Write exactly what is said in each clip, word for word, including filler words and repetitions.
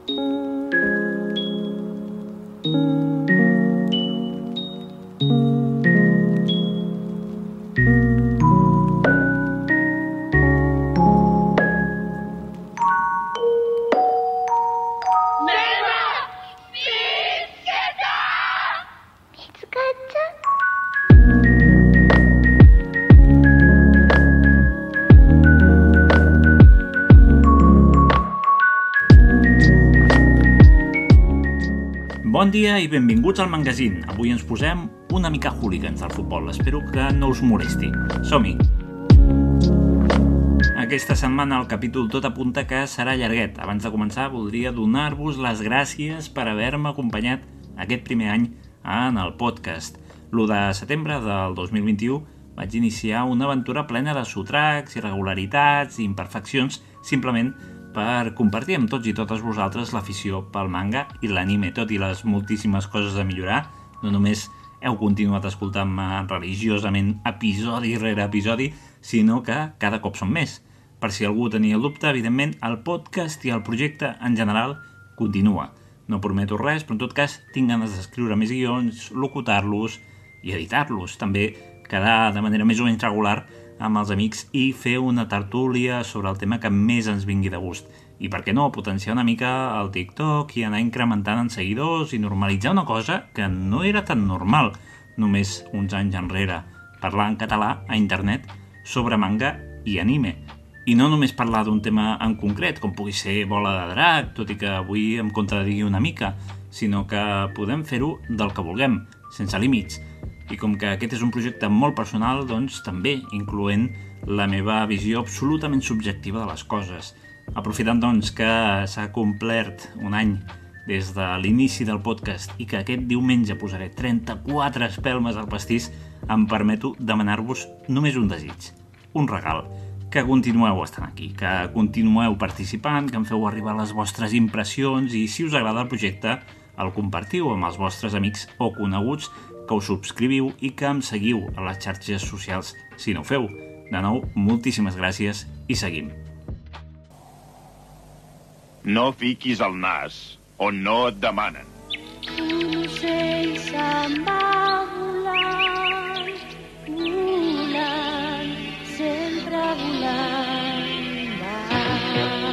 Bon dia i benvinguts al Magazine. Avui ens posem una mica hooligans del futbol. Espero que no us molesti. Som-hi! Aquesta setmana el capítol tot apunta que serà llarguet. Abans de començar voldria donar-vos les gràcies per haver-me acompanyat aquest primer any en el podcast. l'u de setembre del dos mil vint-i-u vaig iniciar una aventura plena de sotracs, irregularitats i imperfeccions, simplement per compartir amb tots i totes vosaltres l'afició pel manga i l'anime. Tot i les moltíssimes coses a millorar, no només heu continuat escoltant-me religiosament episodi rere episodi, sinó que cada cop són més. Per si algú tenia el dubte, evidentment, el podcast i el projecte en general continua. No prometo res, però en tot cas tinc ganes d'escriure més guions, locutar-los i editar-los. També quedar de manera més o menys regular amb els amics i fer una tertúlia sobre el tema que més ens vingui de gust. I per què no, potenciar una mica el TikTok i anar incrementant en seguidors i normalitzar una cosa que no era tan normal només uns anys enrere, parlar en català a internet sobre manga i anime. I no només parlar d'un tema en concret, com pugui ser Bola de Drac, tot i que avui em contradigui una mica, sinó que podem fer-ho del que vulguem, sense límits. I com que aquest és un projecte molt personal, doncs també incloent la meva visió absolutament subjectiva de les coses. Aprofitant doncs que s'ha complert un any des de l'inici del podcast i que aquest diumenge posaré trenta-quatre espelmes al pastís, em permeto demanar-vos només un desig, un regal, que continueu estant aquí, que continueu participant, que em feu arribar les vostres impressions i si us agrada el projecte el compartiu amb els vostres amics o coneguts, que us subscriviu i que em seguiu a les xarxes socials si no ho feu. De nou, moltíssimes gràcies i seguim. No fiquis el nas on no et demanen. Un ocell se'n va volant, volant, sempre volant va.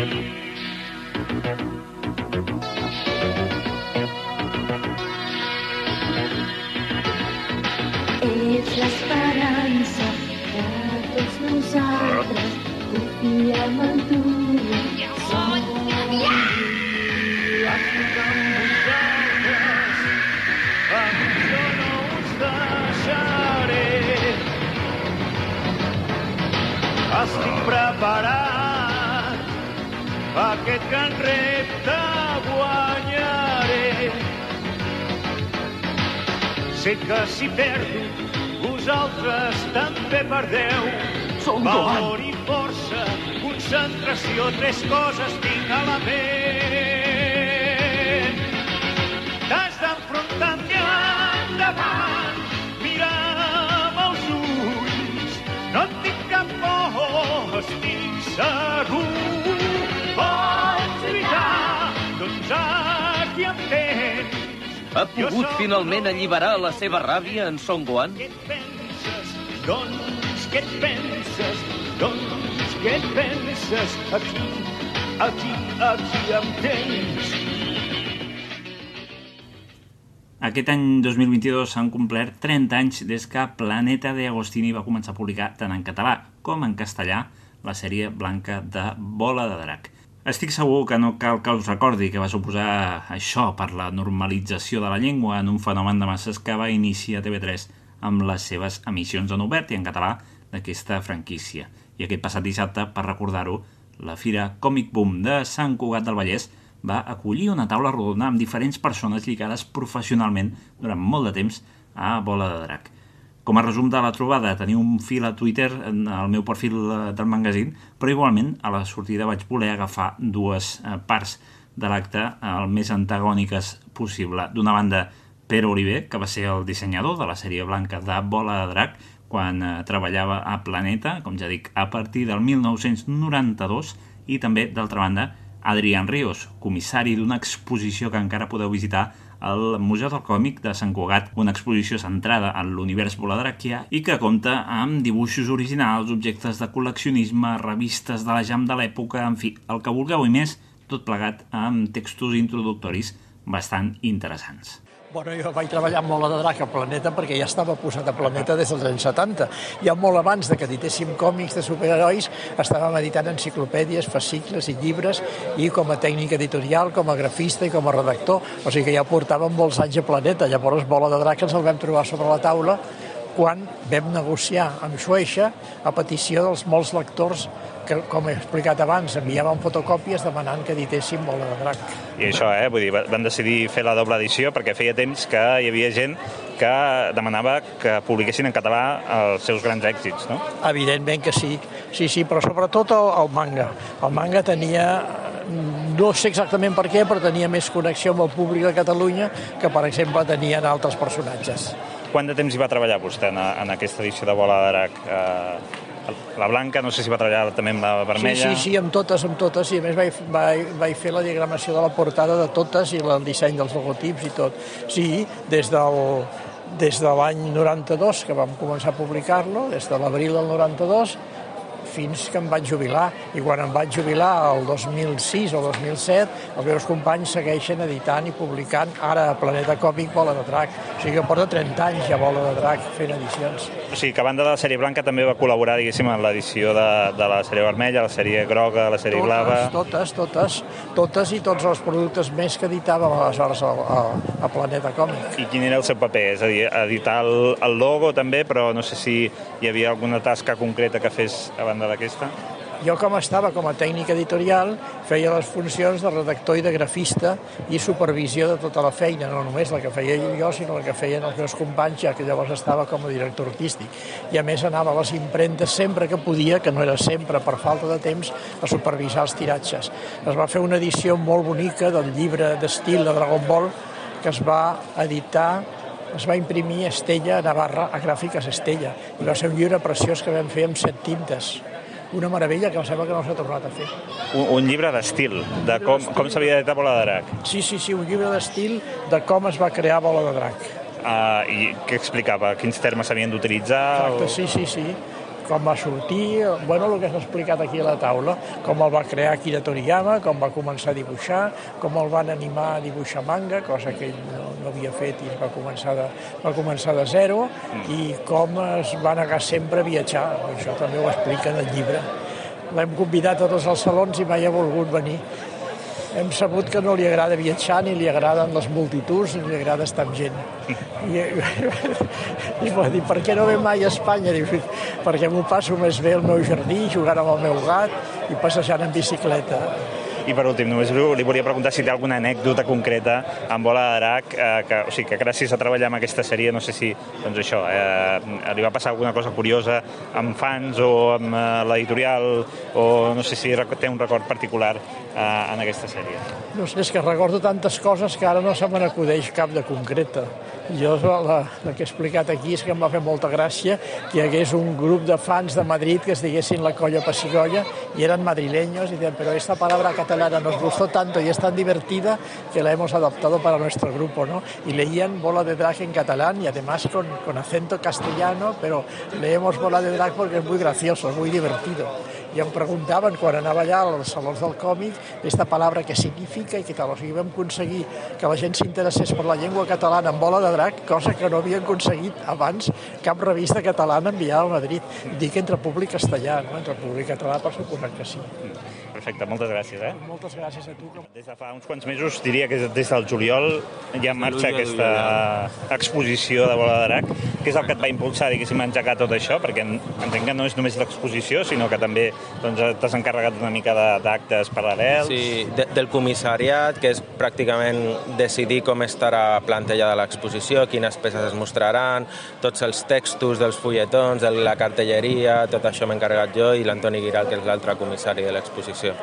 Ets l'esperança de tots nosaltres, confiem en tu. Som estic amb vosaltres, amb jo no us deixaré. Estic preparat, aquest gran repte guanyaré. Sé que si perdo, vosaltres també perdeu. Som valor i força, concentració, tres coses tinc a la ment. T'has d'enfrontar endavant, mira'm als ulls, no et tinc cap por, estic segur. Pots lluitar, doncs aquí em tens. Ha pogut finalment alliberar la seva ràbia en Son Gohan? Què et penses? Doncs què et penses? Doncs què et penses? Aquí, aquí, aquí em tens. Aquest any dos mil vint-i-dos s'han complert trenta anys des que Planeta de Agostini va començar a publicar tant en català com en castellà la sèrie blanca de Bola de Drac. Estic segur que no cal que us recordi que va suposar això per la normalització de la llengua en un fenomen de masses que va iniciar T V tres amb les seves emissions en obert i en català d'aquesta franquícia. I aquest passat dissabte, per recordar-ho, la Fira Comic Boom de Sant Cugat del Vallès va acollir una taula rodona amb diferents persones lligades professionalment durant molt de temps a Bola de Drac. Com a resum de la trobada, tenia un fil a Twitter al meu perfil del magazine, però igualment a la sortida vaig voler agafar dues parts de l'acte el més antagòniques possible. D'una banda, Pere Oliver, que va ser el dissenyador de la sèrie blanca de Bola de Drac, quan treballava a Planeta, com ja dic, a partir del mil nou-cents noranta-dos, i també, d'altra banda, Adrián Ríos, comissari d'una exposició que encara podeu visitar al Museu del Còmic de Sant Cugat, una exposició centrada en l'univers boladràquia i que compta amb dibuixos originals, objectes de col·leccionisme, revistes de la jam de l'època, en fi, el que vulgueu i més, tot plegat amb textos introductoris bastant interessants. Bueno, jo vaig treballar amb Bola de Drac a Planeta perquè ja estava posat a Planeta des dels anys setanta. Ja molt abans de que editéssim còmics de superherois, estàvem editant enciclopèdies, fascicles i llibres, i com a tècnic editorial, com a grafista i com a redactor. O sigui que ja portàvem molts anys a Planeta. Llavors Bola de Drac ens el vam trobar sobre la taula quan vam negociar amb Shueisha a petició dels molts lectors que, com he explicat abans, enviaven fotocòpies demanant que editéssim Bola de Drac. I això, eh? Vull dir, van decidir fer la doble edició perquè feia temps que hi havia gent que demanava que publiquessin en català els seus grans èxits, no? Evidentment que sí, sí, sí, però sobretot el, el manga. El manga tenia, no sé exactament per què, però tenia més connexió amb el públic de Catalunya que, per exemple, tenien altres personatges. Quant de temps hi va treballar vostè en, en aquesta edició de Bola de Drac? Eh... La blanca, no sé si va treballar també amb la vermella. Sí, sí, sí, amb totes, amb totes, i a més vaig, vaig, vaig fer la diagramació de la portada de totes i el disseny dels logotips i tot. Sí, des del, des de l'any noranta-dos, que vam començar a publicar-lo, des de l'abril del noranta-dos, fins que em vaig jubilar. I quan em vaig jubilar el dos mil sis o dos mil set, els meus companys segueixen editant i publicant ara a Planeta Còmic Bola de Drac. O sigui que porta trenta anys ja Bola de Drac fent edicions. O sigui que a banda de la sèrie blanca també va col·laborar, diguéssim, en l'edició de, de la sèrie vermella, la sèrie groga, la sèrie totes, blava... Totes, totes, totes i tots els productes més que editàvem aleshores a, a, a Planeta Còmic. I quin era el seu paper? És a dir, editar el, el logo també, però no sé si hi havia alguna tasca concreta que fes a banda d'aquesta? Jo, com estava com a tècnic editorial, feia les funcions de redactor i de grafista i supervisió de tota la feina, no només la que feia jo, sinó la que feien els meus companys, ja que llavors estava com a director artístic. I a més anava a les impremtes sempre que podia, que no era sempre per falta de temps, a supervisar els tiratges. Es va fer una edició molt bonica del llibre d'estil de Dragon Ball que es va editar, es va imprimir a Estella, a Navarra, a Gràfiques Estella. I va ser un llibre preciós que vam fer amb set tintes. Una meravella que em sembla que no s'ha tornat a fer. Un, un llibre d'estil, de com, com s'havia d'editar Bola de Drac. Sí, sí, sí, un llibre d'estil de com es va crear Bola de Drac. Uh, I què explicava? Quins termes s'havien d'utilitzar? Exacte, o... sí, sí, sí. Com va sortir, bueno, el que s'ha explicat aquí a la taula, com el va crear Akira Toriyama, com va començar a dibuixar, com el van animar a dibuixar manga, cosa que ell no, no havia fet i va començar de, va començar de zero, mm. i com es va negar sempre a viatjar. Això també ho explica en el llibre. L'hem convidat a tots els salons i mai ha volgut venir. Hem sabut que no li agrada viatjar, ni li agraden les multituds, ni li agrada estar amb gent. I, i va dir, per què no ve mai a Espanya? Diu, perquè m'ho passo més bé al meu jardí, jugant amb el meu gat i passejant en bicicleta. I per últim, només li volia preguntar si té alguna anècdota concreta amb Bola de Drac, eh, que, o sigui, que gràcies a treballar amb aquesta sèrie, no sé si, doncs això, eh, li va passar alguna cosa curiosa amb fans o amb eh, l'editorial, o no sé si té un record particular eh, en aquesta sèrie. No sé, és que recordo tantes coses que ara no se me n'acudeix cap de concreta. Jo la, la que he explicat aquí és que em va fer molta gràcia que hi hagués un grup de fans de Madrid que es diguessin la Colla Pessigolles i eren madrileños y decían, pero esta palabra catalana nos gustó tanto y es tan divertida que la hemos adoptado para nuestro grupo, ¿no? Y leían Bola de Drac en catalán y además con, con acento castellano, pero leemos Bola de Drac porque es muy gracioso, es muy divertido. I em preguntaven, quan anava allà als salons del còmic, aquesta paraula què significa i què tal. O sigui, vam aconseguir que la gent s'interessés per la llengua catalana en Bola de Drac, cosa que no havia aconseguit abans cap revista catalana enviada a Madrid. Dic entre públic castellà, no? Entre públic català, per suposat que sí. Perfecte, moltes gràcies, eh? Moltes gràcies a tu. Des de fa uns quants mesos, diria que des del juliol hi ha en marxa aquesta exposició de Bola de Drac. Què és el que et va impulsar, diguéssim, a engegar tot això? Perquè entenc que no és només l'exposició, sinó que també doncs, t'has encarregat una mica d'actes paral·lels. Sí, de, del comissariat, que és pràcticament decidir com estarà plantejada l'exposició, quines peces es mostraran, tots els textos dels fulletons, de la cartelleria, tot això m'he encarregat jo i l'Antoni Guiral, que és l'altre comissari de l'exposició. l'exposició.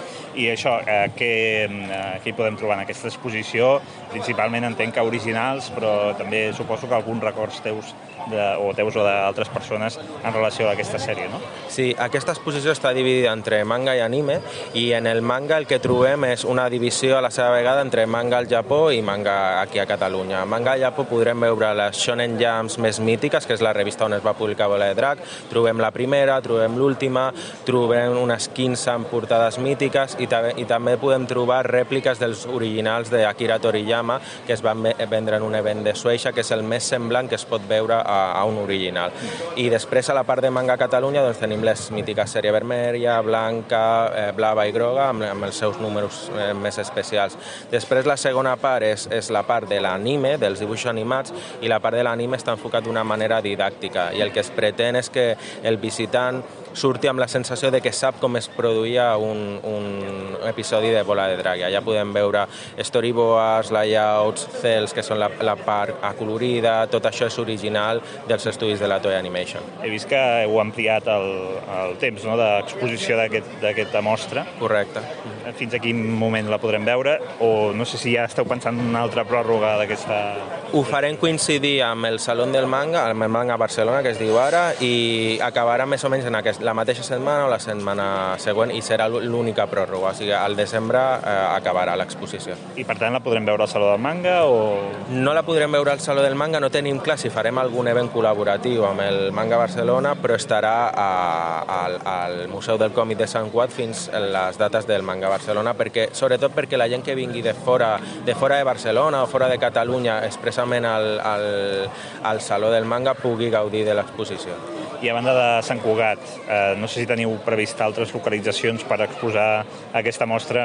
I això, eh, què, eh, què hi podem trobar en aquesta exposició? Principalment entenc que originals, però també suposo que alguns records teus de, o teus o d'altres persones en relació a aquesta sèrie, no? Sí, aquesta exposició està dividida entre manga i anime, i en el manga el que trobem és una divisió a la seva vegada entre manga al Japó i manga aquí a Catalunya. Manga al Japó podrem veure les Shonen Jumps més mítiques, que és la revista on es va publicar Bola de Drac. Trobem la primera, trobem l'última, trobem unes quinze amb portades mítiques i, i també podem trobar rèpliques dels originals d'Akira Toriyama, que es van vendre en un event de Shueisha, que és el més semblant que es pot veure a, a un original. I després, a la part de manga a Catalunya, doncs, tenim les mítiques sèrie vermella, blanca, eh, blava i groga, amb, amb els seus números eh, més especials. Després, la segona part és, és la part de l'anime, dels dibuixos animats, i la part de l'anime està enfocat d'una manera didàctica, i el que es pretén és que el visitant surti amb la sensació de que sap com es produïa un, un episodi de Bola de Drac. Allà podem veure storyboards, layouts, cels, que són la, la part acolorida, tot això és original dels estudis de la Toei Animation. He vist que heu ampliat el, el temps, no?, d'exposició d'aquesta mostra. Correcte. Fins a quin moment la podrem veure? O no sé si ja esteu pensant en una altra pròrroga d'aquesta... Ho farem coincidir amb el Salón del Manga, amb el Manga Barcelona, que es diu ara, i acabarà més o menys en aquest, la mateixa setmana o la setmana següent, i serà l'única pròrroga. O sigui, al desembre eh, acabarà l'exposició. I per tant la podrem veure al Saló del Manga o...? No la podrem veure al Saló del Manga, no tenim clar si farem algun event col·laboratiu amb el Manga Barcelona, però estarà a, a, al Museu del Còmic de Sant Cugat fins a les dates del Manga Barcelona, perquè, sobretot perquè la gent que vingui de fora de, fora de Barcelona o fora de Catalunya expressament al, al, al Saló del Manga pugui gaudir de l'exposició. I a banda de Sant Cugat, eh, no sé si teniu previst altres localitzacions per exposar aquesta mostra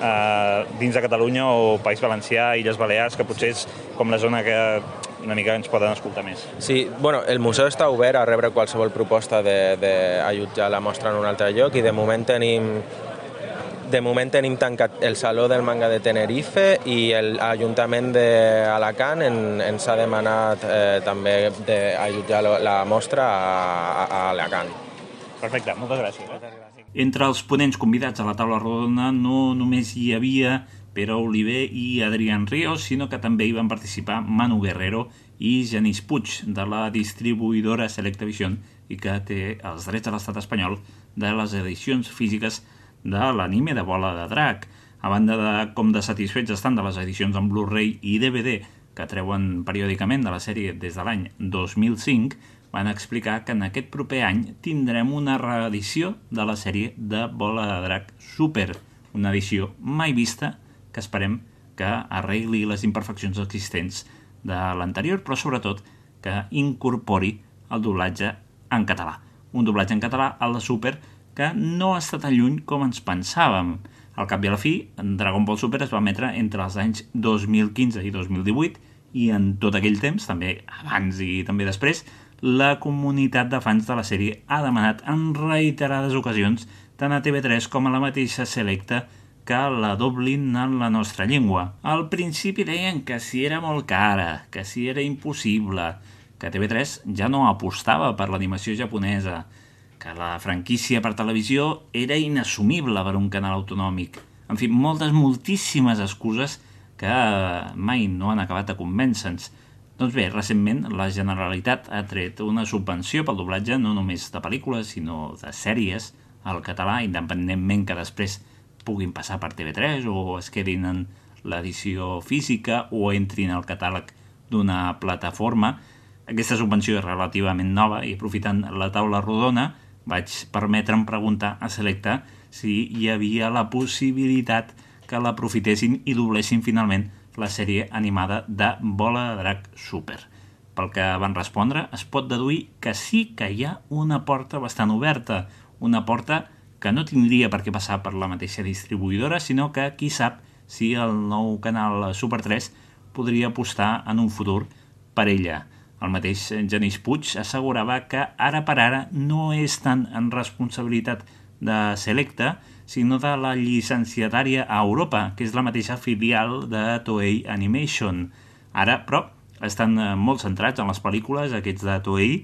eh, dins de Catalunya o País Valencià, Illes Balears, que potser és com la zona que una mica ens poden escoltar més. Sí, bueno, el museu està obert a rebre qualsevol proposta d'allotjar la mostra en un altre lloc, i de moment tenim De moment tenim tancat el Saló del Manga de Tenerife, i l'Ajuntament d'Alacant en, ens ha demanat eh, també d'allotjar la mostra a, a Alacant. Perfecte, moltes gràcies. Eh? Entre els ponents convidats a la taula rodona no només hi havia Pere Oliver i Adrián Ríos, sinó que també hi van participar Manu Guerrero i Genís Puig, de la distribuïdora Selecta Vision, i que té els drets a l'estat espanyol de les edicions físiques de l'anime de Bola de Drac. A banda de com de satisfets estan de les edicions en Blu-ray i D V D que treuen periòdicament de la sèrie des de l'any dos mil cinc, van explicar que en aquest proper any tindrem una reedició de la sèrie de Bola de Drac Super, una edició mai vista que esperem que arregli les imperfeccions existents de l'anterior, però sobretot que incorpori el doblatge en català. Un doblatge en català, el de Super, que no està tan lluny com ens pensàvem. Al cap i a la fi, Dragon Ball Super es va emetre entre els anys dos mil quinze i dos mil divuit, i en tot aquell temps, també abans i també després, la comunitat de fans de la sèrie ha demanat en reiterades ocasions tant a T V tres com a la mateixa Selecta que la doblin en la nostra llengua. Al principi deien que si era molt cara, que si era impossible, que T V tres ja no apostava per l'animació japonesa, que la franquícia per televisió era inassumible per un canal autonòmic. En fi, moltes, moltíssimes excuses que mai no han acabat de convèncer-nos. Doncs bé, recentment la Generalitat ha tret una subvenció pel doblatge no només de pel·lícules, sinó de sèries al català, independentment que després puguin passar per T V tres o es quedin en l'edició física o entrin al catàleg d'una plataforma. Aquesta subvenció és relativament nova i, aprofitant la taula rodona, vaig permetre'm preguntar a Selecta si hi havia la possibilitat que l'aprofitessin i doblessin finalment la sèrie animada de Bola de Drac Super. Pel que van respondre, es pot deduir que sí que hi ha una porta bastant oberta, una porta que no tindria per què passar per la mateixa distribuïdora, sinó que qui sap si el nou canal Super tres podria apostar en un futur per ella. El mateix Genís Puig assegurava que ara per ara no és tant en responsabilitat de Selecta, sinó de la llicenciatària a Europa, que és la mateixa filial de Toei Animation. Ara, però, estan molt centrats en les pel·lícules, aquests de Toei,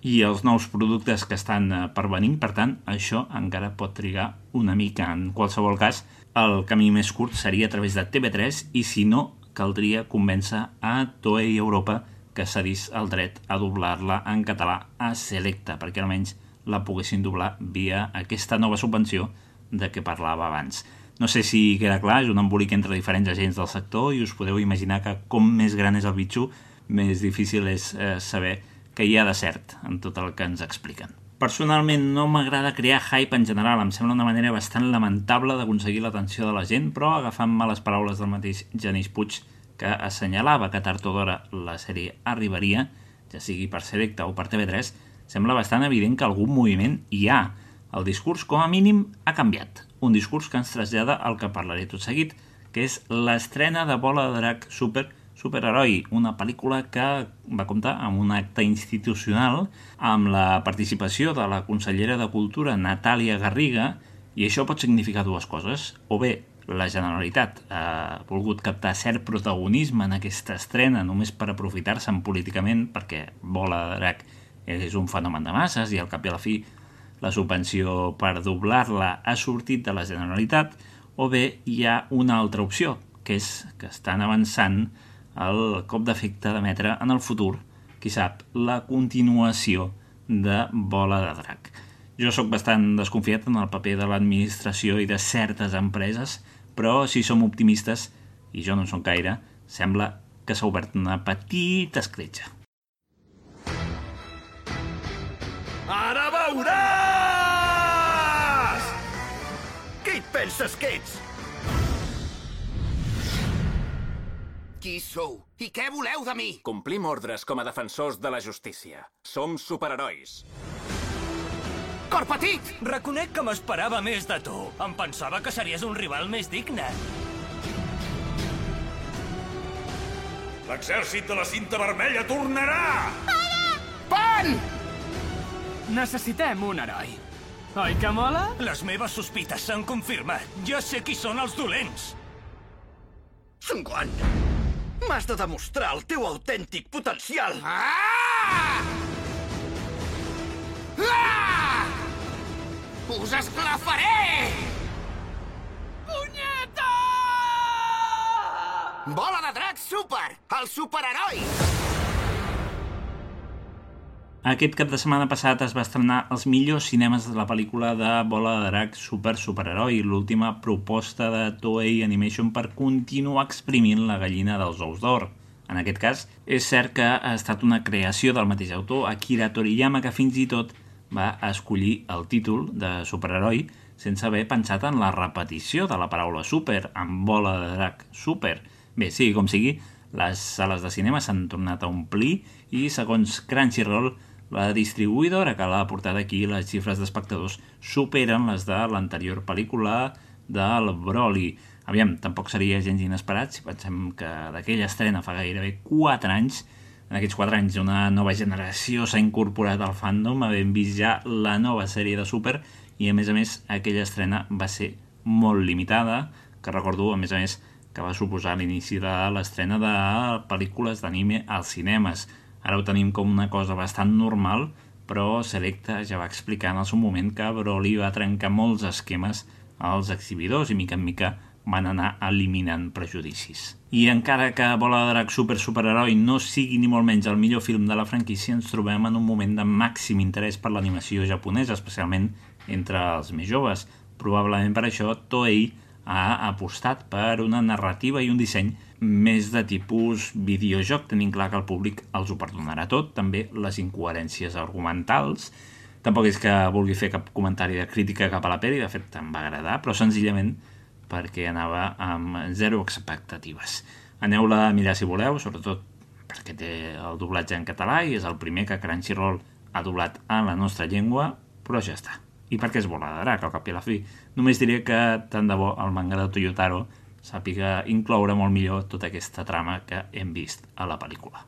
i els nous productes que estan per venir. Per tant, això encara pot trigar una mica. En qualsevol cas, el camí més curt seria a través de T V tres i, si no, caldria convèncer a Toei Europa que cedís el dret a doblar-la en català a Selecta, perquè almenys la poguessin doblar via aquesta nova subvenció de què parlava abans. No sé si queda clar, és un embolic entre diferents agents del sector i us podeu imaginar que com més gran és el bitxo, més difícil és eh, saber què hi ha de cert en tot el que ens expliquen. Personalment no m'agrada crear hype en general, em sembla una manera bastant lamentable d'aconseguir l'atenció de la gent, però agafant-me les paraules del mateix Genís Puig, que assenyalava que tard o d'hora la sèrie arribaria, ja sigui per Selecta o per T V tres, sembla bastant evident que algun moviment hi ha. El discurs, com a mínim, ha canviat. Un discurs que ens trasllada al que parlaré tot seguit, que és l'estrena de Bola de Drac Super Superheroi, una pel·lícula que va comptar amb un acte institucional amb la participació de la consellera de Cultura, Natàlia Garriga, i això pot significar dues coses. O bé, la Generalitat ha volgut captar cert protagonisme en aquesta estrena només per aprofitar-se'n políticament, perquè Bola de Drac és un fenomen de masses i al cap i a la fi la subvenció per doblar-la ha sortit de la Generalitat, o bé hi ha una altra opció, que és que estan avançant el cop d'efecte d'emetre en el futur, qui sap, la continuació de Bola de Drac. Jo sóc bastant desconfiat en el paper de l'administració i de certes empreses, però si som optimistes, i jo no en soc gaire, sembla que s'ha obert una petita escletxa. Ara veuràs! Qui et penses que ets? Qui sou? I què voleu de mi? Complim ordres com a defensors de la justícia. Som superherois. Cor petit! Reconec que m'esperava més de tu. Em pensava que series un rival més digne. L'exèrcit de la cinta vermella tornarà! Para! Pan! Necessitem un heroi. Oi que mola? Les meves sospites s'han confirmat. Ja sé qui són els dolents. Sun Quan, m'has de demostrar el teu autèntic potencial. Ah! Ah! Us esclafaré! Punyeta! Bola de Drac Super, el superheroi! Aquest cap de setmana passat es va estrenar els millors cinemes de la pel·lícula de Bola de Drac Super Superheroi, l'última proposta de Toei Animation per continuar exprimint la gallina dels ous d'or. En aquest cas, és cert que ha estat una creació del mateix autor, Akira Toriyama, que fins i tot va escollir el títol de superheroi sense haver pensat en la repetició de la paraula super, amb Bola de Drac Super. Bé, sigui com sigui, les sales de cinema s'han tornat a omplir i, segons Crunchyroll, la distribuïdora que l'ha portat aquí, les xifres d'espectadors superen les de l'anterior pel·lícula del Broly. Aviam, tampoc seria gens inesperat si pensem que d'aquella estrena fa gairebé quatre anys, en aquests quatre anys una nova generació s'ha incorporat al fandom, havent vist ja la nova sèrie de Super, i a més a més aquella estrena va ser molt limitada, que recordo a més a més que va suposar l'inici de l'estrena de pel·lícules d'anime als cinemes. Ara ho tenim com una cosa bastant normal, però Selecta ja va explicar en el seu moment que Broly va trencar molts esquemes als exhibidors i mica en mica van anar eliminant prejudicis. I encara que Bola de Drac Super Superheroi no sigui ni molt menys el millor film de la franquícia, ens trobem en un moment de màxim interès per l'animació japonesa, especialment entre els més joves. Probablement per això Toei ha apostat per una narrativa i un disseny més de tipus videojoc, tenint clar que el públic els ho perdonarà tot, també les incoherències argumentals. Tampoc és que vulgui fer cap comentari de crítica cap a la pel·li, de fet em va agradar, però senzillament perquè anava amb zero expectatives. Aneu-la a mirar si voleu, sobretot perquè té el doblatge en català i és el primer que Crunchyroll ha doblat en la nostra llengua, però ja està. I perquè és Bola de Drac, al cap i a la fi. Només diré que tant de bo el manga de Toyotaro sàpiga incloure molt millor tota aquesta trama que hem vist a la pel·lícula.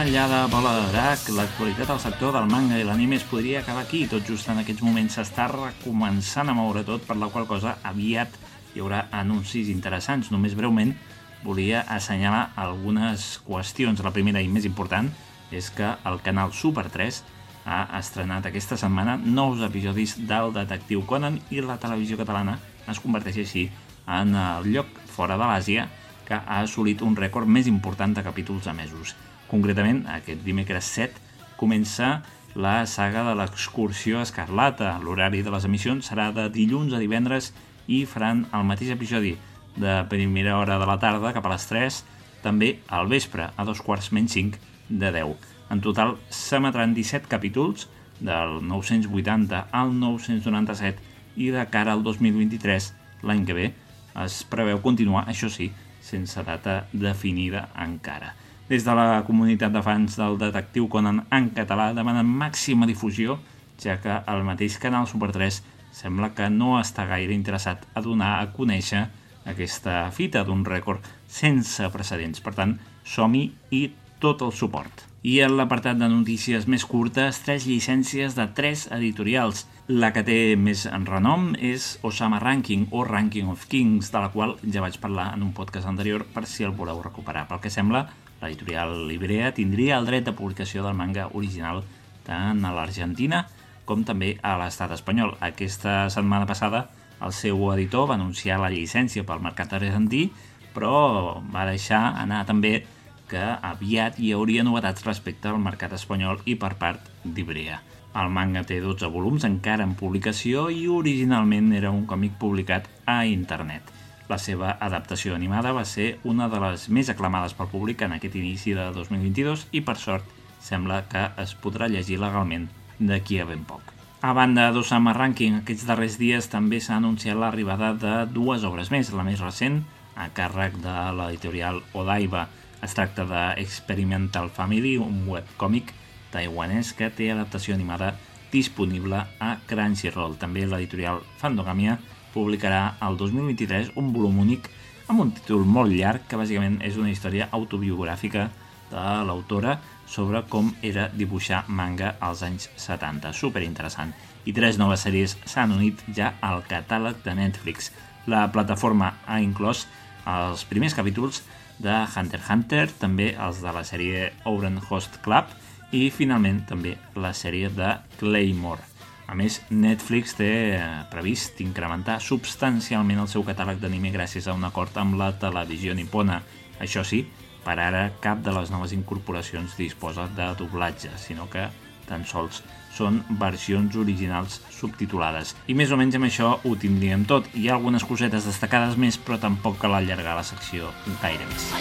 enllà de Bola de Drac, l'actualitat al sector del manga i l'anime es podria acabar aquí. Tot just en aquests moments s'està recomençant a moure tot, per la qual cosa aviat hi haurà anuncis interessants. Només breument volia assenyalar algunes qüestions. La primera i més important és que el canal Super tres ha estrenat aquesta setmana nous episodis del Detectiu Conan i la televisió catalana es converteix així en el lloc fora de l'Àsia que ha assolit un rècord més important de capítols emesos. Concretament, aquest dimecres set comença la saga de l'excursió Escarlata. L'horari de les emissions serà de dilluns a divendres i faran el mateix episodi de primera hora de la tarda cap a les tres, també al vespre a dos quarts menys cinc de deu. En total s'emetran disset capítols del nou-cents vuitanta al nou-cents noranta-set i de cara al dos mil vint-i-tres, l'any que ve, es preveu continuar, això sí, sense data definida encara. Des de la comunitat de fans del Detectiu Conan en català demanen màxima difusió, ja que el mateix canal Super tres sembla que no està gaire interessat a donar a conèixer aquesta fita d'un rècord sense precedents. Per tant, som-hi i tot el suport. I en l'apartat de notícies més curtes, tres llicències de tres editorials. La que té més en renom és Osama Ranking o Ranking of Kings, de la qual ja vaig parlar en un podcast anterior per si el voleu recuperar. Pel que sembla, l'editorial Librea tindria el dret de publicació del manga original tant a l'Argentina com també a l'estat espanyol. Aquesta setmana passada el seu editor va anunciar la llicència pel mercat argentí, però va deixar anar també que aviat hi hauria novetats respecte al mercat espanyol i per part d'Ibrea. El manga té dotze volums encara en publicació i originalment era un còmic publicat a internet. La seva adaptació animada va ser una de les més aclamades pel públic en aquest inici de dos mil vint-i-dos i, per sort, sembla que es podrà llegir legalment d'aquí a ben poc. A banda d'Osama Ranking, aquests darrers dies també s'ha anunciat l'arribada de dues obres més. La més recent, a càrrec de l'editorial Odaiba, es tracta de Experimental Family, un webcòmic taiwanès que té adaptació animada disponible a Crunchyroll. També l'editorial Fandogamia publicarà el dos mil vint-i-tres un volum únic amb un títol molt llarg que bàsicament és una història autobiogràfica de l'autora sobre com era dibuixar manga als anys setanta. Superinteressant. I tres noves sèries s'han unit ja al catàleg de Netflix. La plataforma ha inclòs els primers capítols de Hunter x Hunter, també els de la sèrie Ouran Host Club i finalment també la sèrie de Claymore. A més, Netflix té previst incrementar substancialment el seu catàleg d'anime gràcies a un acord amb la televisió nipona. Això sí, per ara cap de les noves incorporacions disposa de doblatge, sinó que tan sols són versions originals subtitulades. I més o menys amb això ho tindríem tot. Hi ha algunes cosetes destacades més, però tampoc cal allargar la secció gaire més.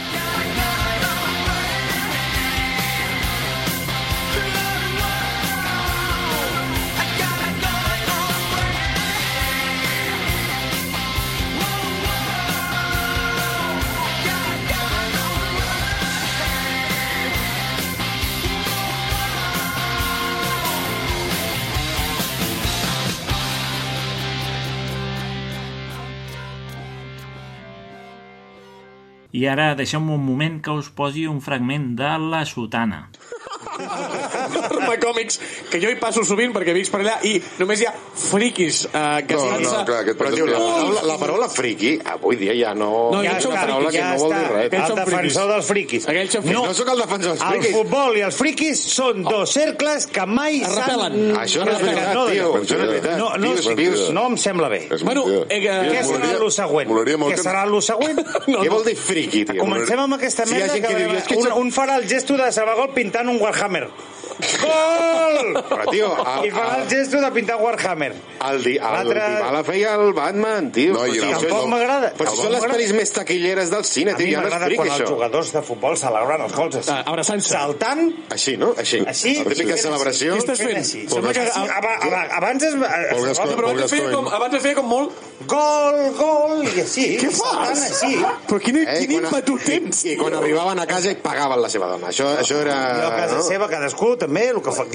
I ara deixeu-me un moment que us posi un fragment de La Sotana. Roma Còmics, que jo hi passo sovint perquè vics per allà i només hi ha friquis eh, que no, estan... No, clar, aquest però, diu, la, paraula, la paraula friqui avui dia ja no... No, ja és una paraula que ja no vol dir res. El defensor dels friquis. No, no sóc el defensor dels friquis. El futbol i els friquis són dos cercles que mai s'han... Això no és veritat, no, tio. Això no és veritat. No, no, Pius, no em sembla bé. Bueno, eh, que... Què serà el següent? Què serà el següent? Què vol dir friqui, tio? Comencem amb aquesta merda que un farà el gesto de Sabagol pintant un Warhammer. Gol! Però, tio... I farà el gesto de pintar Warhammer. El l'última la feia el Batman, tio. No, i tampoc m'agrada. Però si són les pel·lis més taquilleres del cine, tio, ja no és friqui, quan els jugadors de futbol celebren els gols. Abraçant-se. Saltant. Així, no? Així. Així. La típica celebració. Què estàs fent? Abans es... Abans es feia com molt... Gol, gol, i així. Què fas? Però quin ímpetu tens? I quan arribaven a casa i pagaven la seva dona. Això era... Jo a casa seva, cadascú també, el que fa, jo no m'hi puc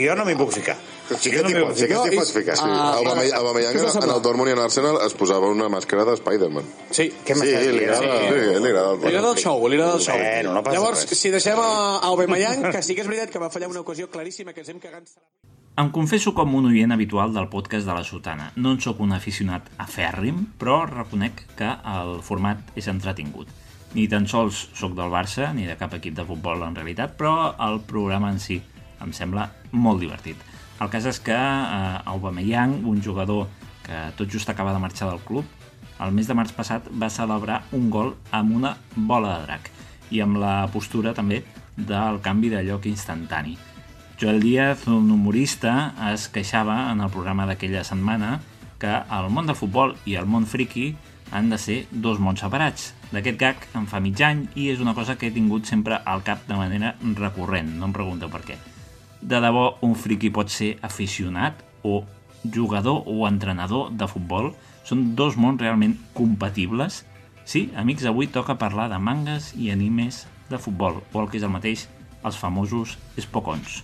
puc ficar. Sí que t'hi pots, sí que t'hi pots ficar. Sí. Aubameyang en el Dortmund i en Arsenal es posava una màscara de Spider-Man. Sí. Sí, li agrada Li agrada el show, li agrada el show. Bueno, no passa Llavors, res. si deixem a Aubameyang, que sí que és veritat que va fallar una ocasió claríssima que ens hem cagat... Em confesso com un oient habitual del podcast de La Sotana. No en sóc un aficionat afèrrim, però reconec que el format és entretingut. Ni tan sols sóc del Barça, ni de cap equip de futbol en realitat, però el programa en si em sembla molt divertit. El cas és que eh, Aubameyang, un jugador que tot just acaba de marxar del club, el mes de març passat va celebrar un gol amb una bola de drac i amb la postura també del canvi de lloc instantani. Joel Díaz, un humorista, es queixava en el programa d'aquella setmana que el món del futbol i el món friki han de ser dos mons separats. D'aquest gag en fa mig any i és una cosa que he tingut sempre al cap de manera recurrent, no em pregunteu per què. De debò, un friki pot ser aficionat o jugador o entrenador de futbol? Són dos mons realment compatibles? Sí, amics, avui toca parlar de mangas i animes de futbol, o el que és el mateix, els famosos Spokons.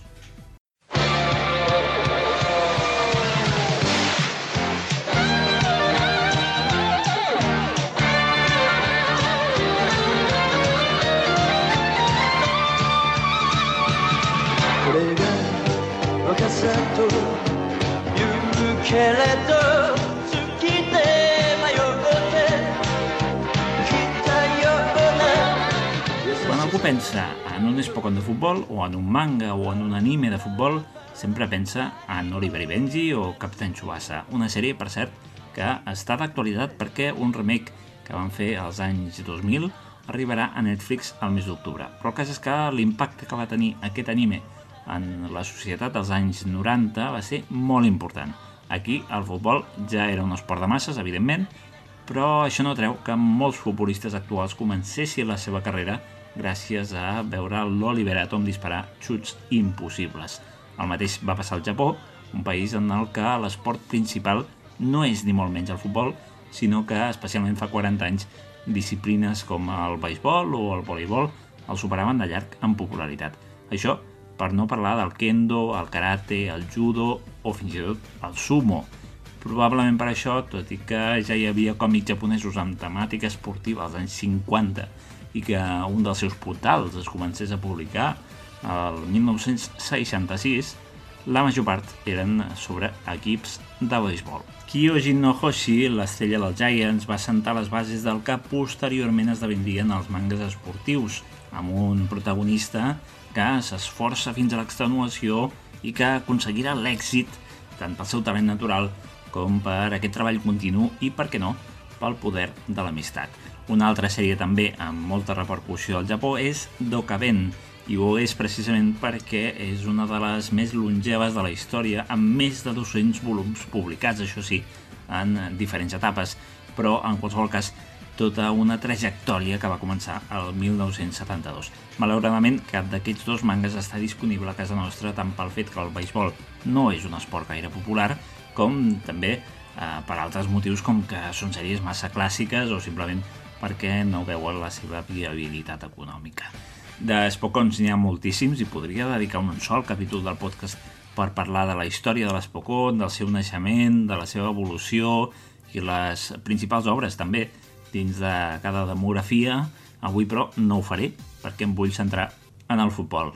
Quan algú pensa en un Spokon de futbol, o en un manga, o en un anime de futbol, sempre pensa en Oliver i Benji o Captain Tsubasa, una sèrie, per cert, que està d'actualitat perquè un remake que van fer als anys dos mil arribarà a Netflix al mes d'octubre. Però el cas és que l'impacte que va tenir aquest anime en la societat dels anys noranta va ser molt important. Aquí el futbol ja era un esport de masses, evidentment, però això no treu que molts futbolistes actuals comencessin la seva carrera gràcies a veure l'Oliver Atom disparar xuts impossibles. El mateix va passar al Japó, un país en el que l'esport principal no és ni molt menys el futbol, sinó que, especialment fa quaranta anys, disciplines com el beisbol o el voleibol el superaven de llarg en popularitat. Això per no parlar del kendo, el karate, el judo o fins i tot el sumo. Probablement per això, tot i que ja hi havia còmics japonesos amb temàtica esportiva als anys cinquanta i que un dels seus portals es comencés a publicar el mil nou-cents seixanta-sis, la major part eren sobre equips de beisbol. Kyojin no Hoshi, l'estrella dels Giants, va assentar les bases del que posteriorment esdevindrien els mangas esportius, amb un protagonista que s'esforça fins a l'extenuació i que aconseguirà l'èxit tant pel seu talent natural com per aquest treball continu i, per què no, pel poder de l'amistat. Una altra sèrie també amb molta repercussió al Japó és Dokaben, i ho és precisament perquè és una de les més longeves de la història, amb més de dos-cents volums publicats, això sí, en diferents etapes, però en qualsevol cas tota una trajectòria que va començar el mil nou-cents setanta-dos. Malauradament, cap d'aquests dos mangas està disponible a casa nostra tant pel fet que el beisbol no és un esport gaire popular, com també eh, per altres motius com que són sèries massa clàssiques o simplement perquè no veuen la seva viabilitat econòmica. De Spokons n'hi ha moltíssims i podria dedicar un sol capítol del podcast per parlar de la història de l'Spokon, del seu naixement, de la seva evolució i les principals obres també dins de cada demografia. Avui, però, no ho faré perquè em vull centrar en el futbol.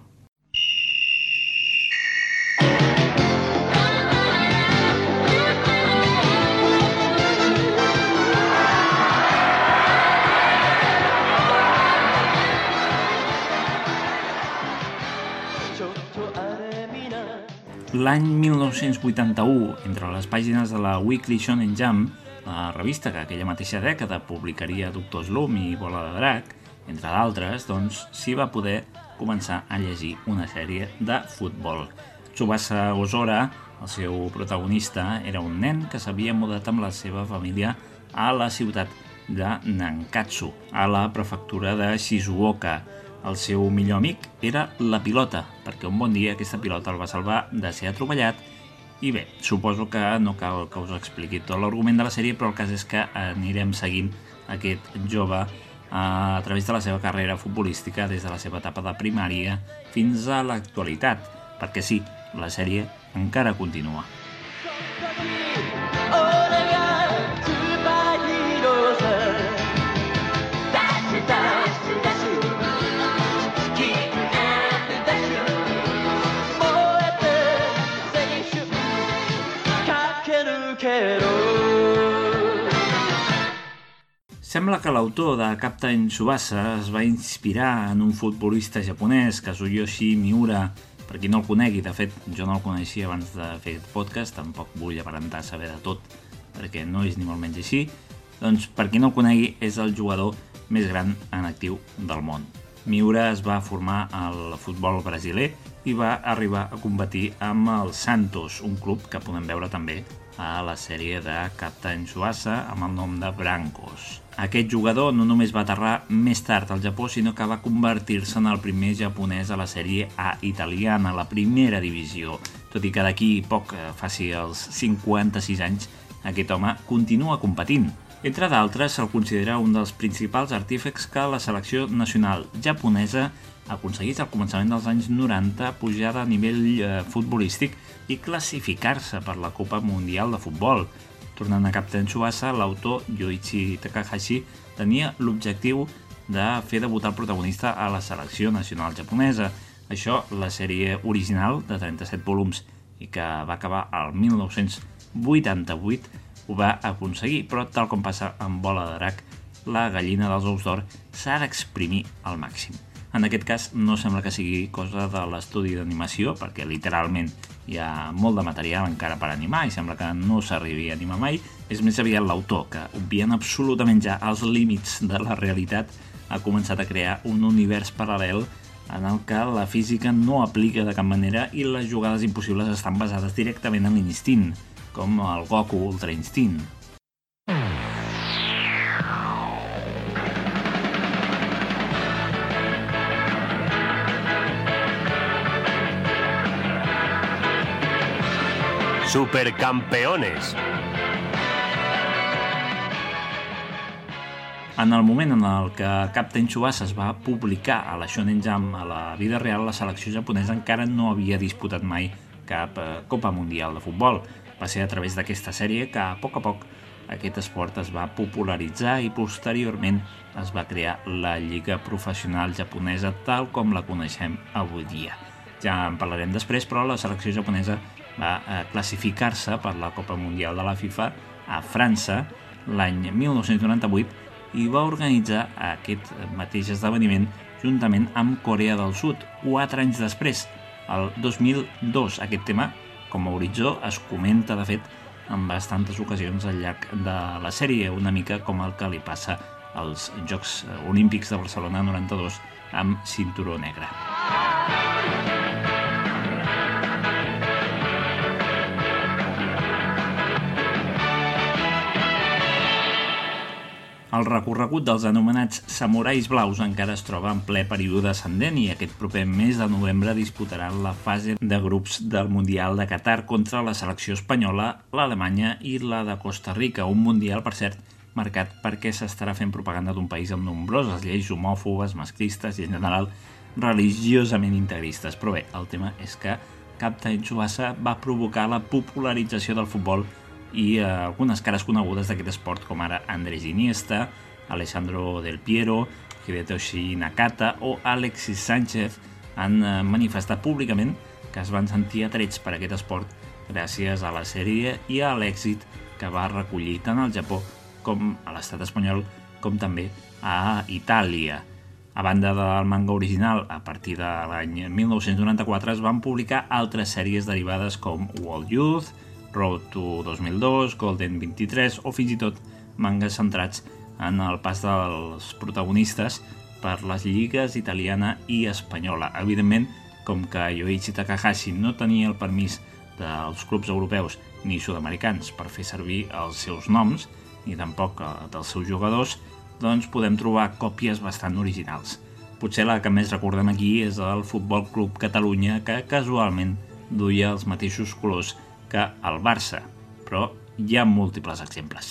L'any mil nou-cents vuitanta-u, entre les pàgines de la Weekly Shonen Jump, la revista que aquella mateixa dècada publicaria Doctor Slump i Bola de Drac, entre d'altres, doncs s'hi va poder començar a llegir una sèrie de futbol. Tsubasa Ozora, el seu protagonista, era un nen que s'havia mudat amb la seva família a la ciutat de Nankatsu, a la prefectura de Shizuoka. El seu millor amic era la pilota, perquè un bon dia aquesta pilota el va salvar de ser atropellat. I bé, suposo que no cal que us expliqui tot l'argument de la sèrie, però el cas és que anirem seguint aquest jove a través de la seva carrera futbolística des de la seva etapa de primària fins a l'actualitat, perquè sí, la sèrie encara continua. Sembla que l'autor de Captain Tsubasa es va inspirar en un futbolista japonès, Kazuyoshi Miura. Per qui no el conegui, de fet, jo no el coneixia abans de fer aquest podcast, tampoc vull aparentar saber de tot, perquè no és ni molt menys així. Doncs, per qui no el conegui, és el jugador més gran en actiu del món. Miura es va formar al futbol brasiler i va arribar a competir amb el Santos, un club que podem veure també a la sèrie de Captain Tsubasa amb el nom de Brancos. Aquest jugador no només va aterrar més tard al Japó, sinó que va convertir-se en el primer japonès a la sèrie A italiana, la primera divisió. Tot i que d'aquí poc faci els cinquanta-sis anys, aquest home continua competint. Entre d'altres, se'l considera un dels principals artífex que la selecció nacional japonesa aconseguís al començament dels anys noranta pujar de nivell eh, futbolístic i classificar-se per la Copa Mundial de Futbol. Tornant a Captain Tsubasa, l'autor Yoichi Takahashi tenia l'objectiu de fer debutar el protagonista a la selecció nacional japonesa. Això, la sèrie original de trenta-set volums i que va acabar al mil nou-cents vuitanta-vuit, ho va aconseguir, però tal com passa amb Bola de Drac, la gallina dels ous d'or s'ha d'exprimir al màxim. En aquest cas no sembla que sigui cosa de l'estudi d'animació, perquè literalment hi ha molt de material encara per animar i sembla que no s'arribi a animar mai. És més aviat l'autor, que obviant absolutament ja els límits de la realitat, ha començat a crear un univers paral·lel en el que la física no aplica de cap manera i les jugades impossibles estan basades directament en l'instint, com el Goku Ultra Instinct. Supercampeones. En el moment en el que Captain Tsubasa es va publicar a la Shonen Jump, a la vida real, la selecció japonesa encara no havia disputat mai cap Copa Mundial de Futbol. Va ser a través d'aquesta sèrie que, a poc a poc, aquest esport es va popularitzar i posteriorment es va crear la Lliga Professional Japonesa tal com la coneixem avui dia. Ja en parlarem després, però la selecció japonesa va classificar-se per la Copa Mundial de la FIFA a França l'any mil nou-cents noranta-vuit i va organitzar aquest mateix esdeveniment juntament amb Corea del Sud, quatre anys després, el dos mil dos. Aquest tema, com a horitzó, es comenta, de fet, en bastantes ocasions al llarg de la sèrie, una mica com el que li passa als Jocs Olímpics de Barcelona noranta-dos amb cinturó negre. El recorregut dels anomenats samurais blaus encara es troba en ple període ascendent i aquest proper mes de novembre disputaran la fase de grups del Mundial de Qatar contra la selecció espanyola, l'Alemanya i la de Costa Rica, un Mundial, per cert, marcat perquè s'estarà fent propaganda d'un país amb nombroses lleis homòfobes, masclistes i, en general, religiosament integristes. Però bé, el tema és que Captain Tsubasa va provocar la popularització del futbol i eh, algunes cares conegudes d'aquest esport com ara Andrés Iniesta, Alessandro Del Piero, Hidetoshi Nakata o Alexis Sánchez han eh, manifestat públicament que es van sentir atrets per aquest esport gràcies a la sèrie i a l'èxit que va recollir tant al Japó com a l'estat espanyol com també a Itàlia. A banda del manga original, a partir de l'any mil nou-cents noranta-quatre es van publicar altres sèries derivades com World Youth, Road to dos mil dos, Golden vint-i-tres o fins i tot mangas centrats en el pas dels protagonistes per les lligues italiana i espanyola. Evidentment, com que Yoichi Takahashi no tenia el permís dels clubs europeus ni sud-americans per fer servir els seus noms, ni tampoc dels seus jugadors, doncs podem trobar còpies bastant originals. Potser la que més recordem aquí és el Futbol Club Catalunya, que casualment duia els mateixos colors que el Barça, però hi ha múltiples exemples.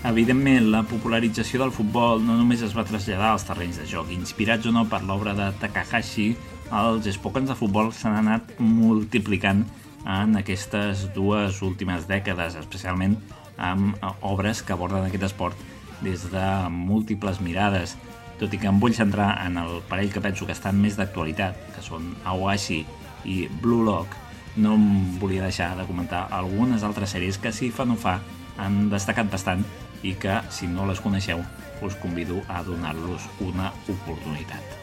Evidentment, la popularització del futbol no només es va traslladar als terrenys de joc. Inspirats o no per l'obra de Takahashi, els espòkens de futbol s'han anat multiplicant en aquestes dues últimes dècades, especialment amb obres que aborden aquest esport des de múltiples mirades. Tot i que em vull centrar en el parell que penso que estan més d'actualitat, que són Aoashi i Blue Lock, no em volia deixar de comentar algunes altres sèries que, si fa no fa, han destacat bastant i que, si no les coneixeu, us convido a donar-los una oportunitat.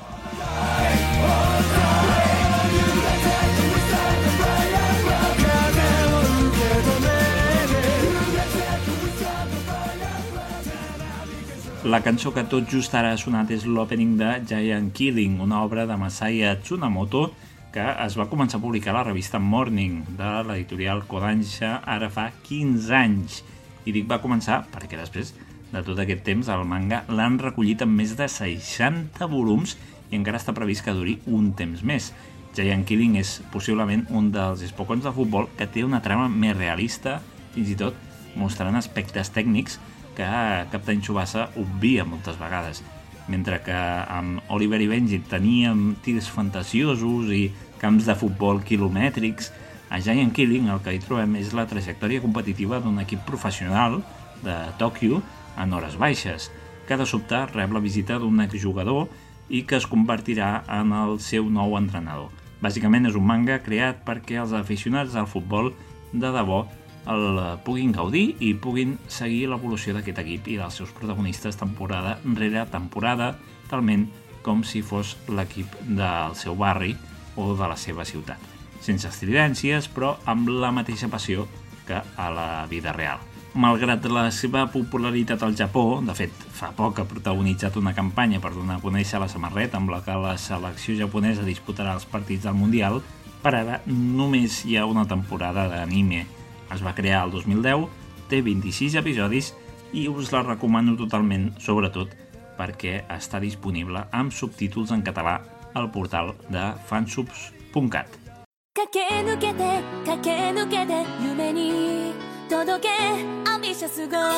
La cançó que tot just ara ha sonat és l'opening de Giant Killing, una obra de Masaya Tsunamoto que es va començar a publicar a la revista Morning de l'editorial Kodansha ara fa quinze anys. I dic va començar perquè després de tot aquest temps el manga l'han recollit en més de seixanta volums i encara està previst que duri un temps més. Giant Killing és possiblement un dels espòkons de futbol que té una trama més realista, fins i tot mostrant aspectes tècnics que Captain Tsubasa obvia moltes vegades. Mentre que amb Oliver i Benji teníem tirs fantasiosos i camps de futbol quilomètrics, a Giant Killing el que hi trobem és la trajectòria competitiva d'un equip professional de Tòquio en hores baixes, que de sobte rep la visita d'un exjugador i que es convertirà en el seu nou entrenador. Bàsicament és un manga creat perquè els aficionats al futbol de debò el puguin gaudir i puguin seguir l'evolució d'aquest equip i dels seus protagonistes temporada rere temporada, talment com si fos l'equip del seu barri o de la seva ciutat. Sense estridències, però amb la mateixa passió que a la vida real. Malgrat la seva popularitat al Japó, de fet, fa poc ha protagonitzat una campanya per donar a conèixer la samarreta amb la que la selecció japonesa disputarà els partits del Mundial, per ara només hi ha una temporada d'anime. Es va crear el dos mil deu, té vint-i-sis episodis i us la recomano totalment, sobretot perquè està disponible amb subtítols en català al portal de fansubs punt cat. 駆け抜けて駆け抜けて夢に届けアンビシャスゴー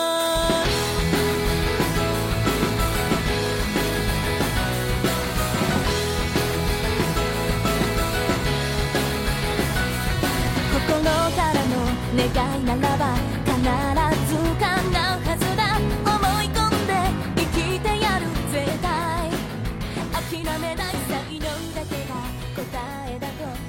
心からの願いならば必ず叶うはずだ思い込んで生きてやる絶対諦めない才能だけが答えだと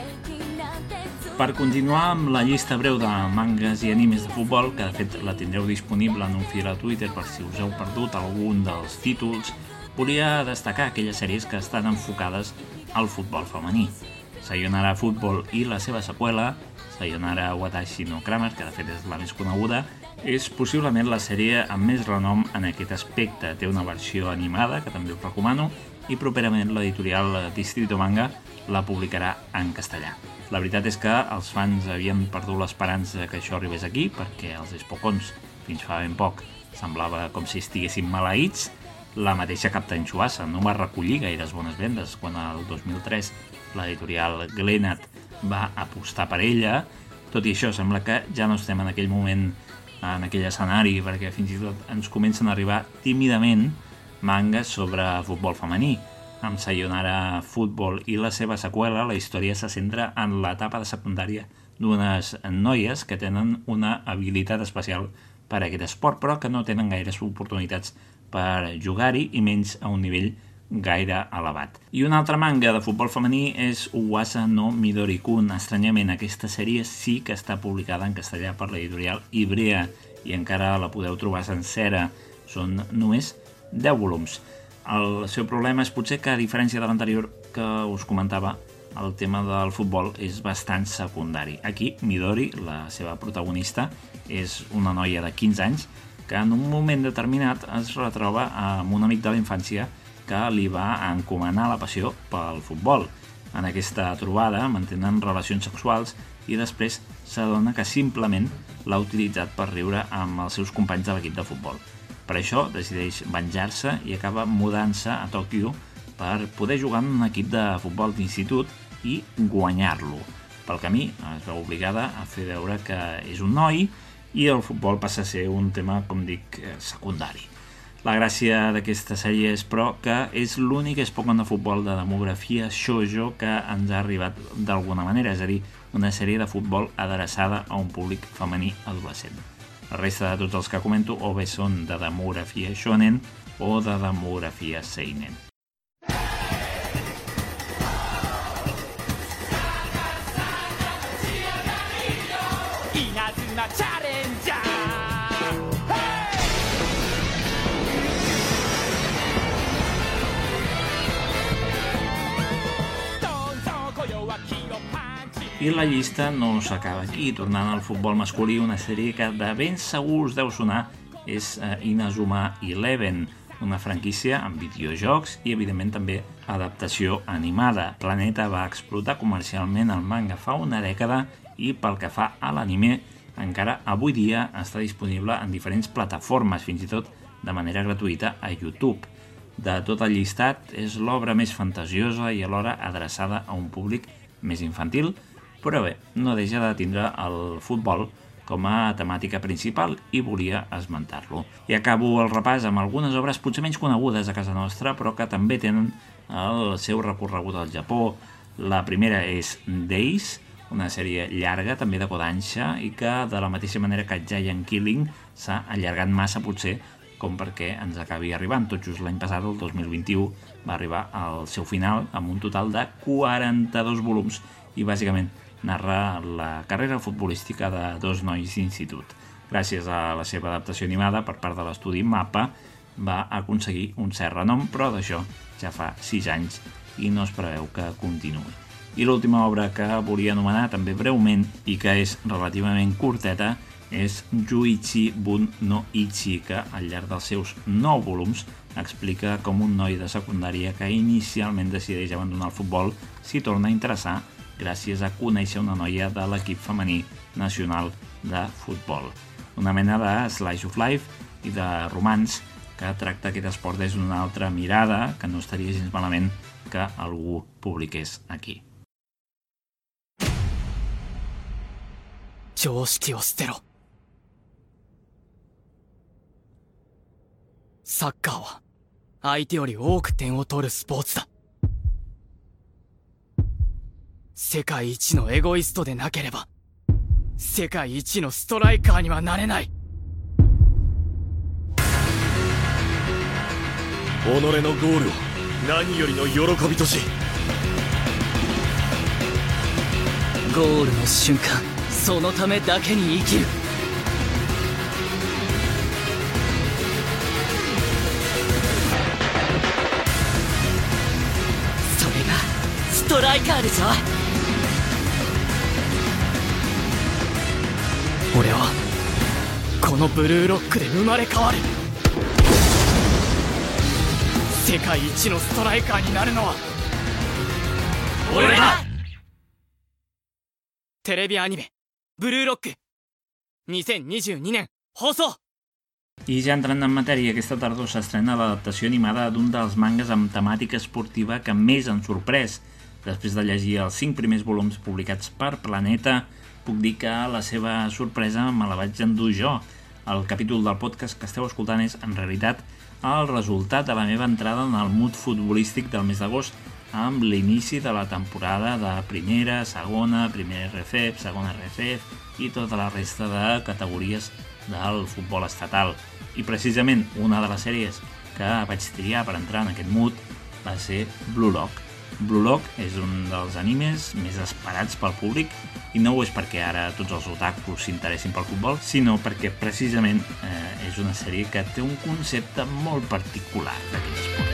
Per continuar amb la llista breu de mangas i animes de futbol, que de fet la tindreu disponible en un fil a Twitter per si us heu perdut algun dels títols, volia destacar aquelles sèries que estan enfocades al futbol femení. Sayonara Football i la seva seqüela, Sayonara Watashi no Kramer, que de fet és la més coneguda, és possiblement la sèrie amb més renom en aquest aspecte. Té una versió animada, que també us recomano, i properament l'editorial Distrito Manga la publicarà en castellà. La veritat és que els fans havien perdut l'esperança que això arribés aquí, perquè els espòkons, fins fa ben poc, semblava com si estiguessin maleïts. La mateixa Captain Tsubasa no va recollir gaires bones vendes quan el dos mil tres l'editorial Glenat va apostar per ella. Tot i això, sembla que ja no estem en aquell moment, en aquell escenari, perquè fins i tot ens comencen a arribar tímidament mangas sobre futbol femení. Amb Sayonara Football i la seva seqüela, la història se centra en l'etapa de secundària d'unes noies que tenen una habilitat especial per a aquest esport, però que no tenen gaires oportunitats per jugar-hi i menys a un nivell gaire elevat. I un altre manga de futbol femení és Uwasa no Midori-kun. Estranyament, aquesta sèrie sí que està publicada en castellà per l'editorial Ibrea i encara la podeu trobar sencera. Són només deu volums. El seu problema és potser que, a diferència de l'anterior que us comentava, el tema del futbol és bastant secundari. Aquí, Midori, la seva protagonista, és una noia de quinze anys que en un moment determinat es retroba amb un amic de la infància que li va encomanar la passió pel futbol. En aquesta trobada mantenen relacions sexuals i després s'adona que simplement l'ha utilitzat per riure amb els seus companys de l'equip de futbol. Per això decideix venjar-se i acaba mudant-se a Tòquio per poder jugar en un equip de futbol d'institut i guanyar-lo. Pel camí es veu obligada a fer veure que és un noi i el futbol passa a ser un tema, com dic, secundari. La gràcia d'aquesta sèrie és, però, que és l'únic Spokon de futbol de demografia shoujo que ens ha arribat d'alguna manera, és a dir, una sèrie de futbol adreçada a un públic femení adolescent. La resta de tots els que comento o bé són de demografia shonen o de demografia seinen. I la llista no s'acaba aquí. Tornant al futbol masculí, una sèrie que de ben segur us deu sonar és Inazuma Eleven, una franquícia amb videojocs i, evidentment, també adaptació animada. Planeta va explotar comercialment el manga fa una dècada i, pel que fa a l'anime, encara avui dia està disponible en diferents plataformes, fins i tot de manera gratuïta a YouTube. De tot el llistat, és l'obra més fantasiosa i alhora adreçada a un públic més infantil, però bé, no deixa de tindre el futbol com a temàtica principal i volia esmentar-lo. I acabo el repàs amb algunes obres potser menys conegudes a casa nostra, però que també tenen el seu recorregut al Japó. La primera és Days, una sèrie llarga, també de Kodansha, i que, de la mateixa manera que Giant Killing, s'ha allargat massa, potser, com perquè ens acabi arribant. Tot just l'any passat, el dos mil vint-i-u, va arribar al seu final amb un total de quaranta-dos volums i, bàsicament, narra la carrera futbolística de dos nois d'institut. Gràcies a la seva adaptació animada per part de l'estudi MAPPA, va aconseguir un cert renom, però d'això ja fa sis anys i no es preveu que continuï. I l'última obra que volia anomenar, també breument, i que és relativament curteta, és Juichi Bun no Ichi, que al llarg dels seus nou volums explica com un noi de secundària que inicialment decideix abandonar el futbol s'hi torna a interessar gràcies a conèixer una noia de l'equip femení nacional de futbol. Una mena de slice of life i de romans que tracta aquest esport des d'una altra mirada, que no estaria gens malament que algú publiqués aquí. 常識を捨てろ。サッカーは相手より多く点を取るスポーツだ。世界一のエゴイストでなければ世界一のストライカーにはなれない。己のゴールを何よりの喜びとし、ゴールの瞬間、そのためだけに生きる。それがストライカーでしょ。俺はこのブルーロックで生まれ変わる。世界一のストライカーになるのは俺だ。テレビアニメブルーロックにせんにじゅうにねん放送。 I ja entrant en matèria, aquesta tardor s'estrena l'adaptació animada d'un dels mangas amb temàtica esportiva que més han sorprès. Després de llegir els cinc primers volums publicats per Planeta, puc dir que la seva sorpresa me la vaig endur jo. El capítol del podcast que esteu escoltant és, en realitat, el resultat de la meva entrada en el mood futbolístic del mes d'agost, amb l'inici de la temporada de primera, segona, primera R F F, segona R F F i tota la resta de categories del futbol estatal. I precisament una de les sèries que vaig triar per entrar en aquest mood va ser Blue Lock. Blue Lock és un dels animes més esperats pel públic, i no ho és perquè ara tots els otakus s'interessin pel futbol, sinó perquè precisament eh, és una sèrie que té un concepte molt particular d'aquest esport.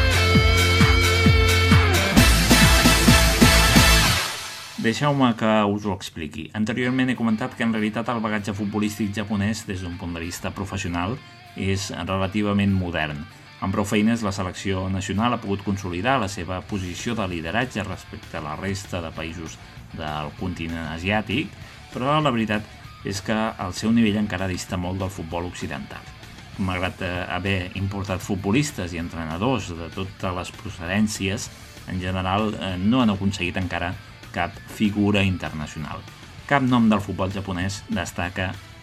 Deixeu-me que us ho expliqui. Anteriorment he comentat que en realitat el bagatge futbolístic japonès des d'un punt de vista professional és relativament modern. Amb prou feines, la selecció nacional ha pogut consolidar la seva posició de lideratge respecte a la resta de països del continent asiàtic, però la veritat és que el seu nivell encara dista molt del futbol occidental. Malgrat haver importat futbolistes i entrenadors de totes les procedències, en general no han aconseguit encara cap figura internacional. Cap nom del futbol japonès destaca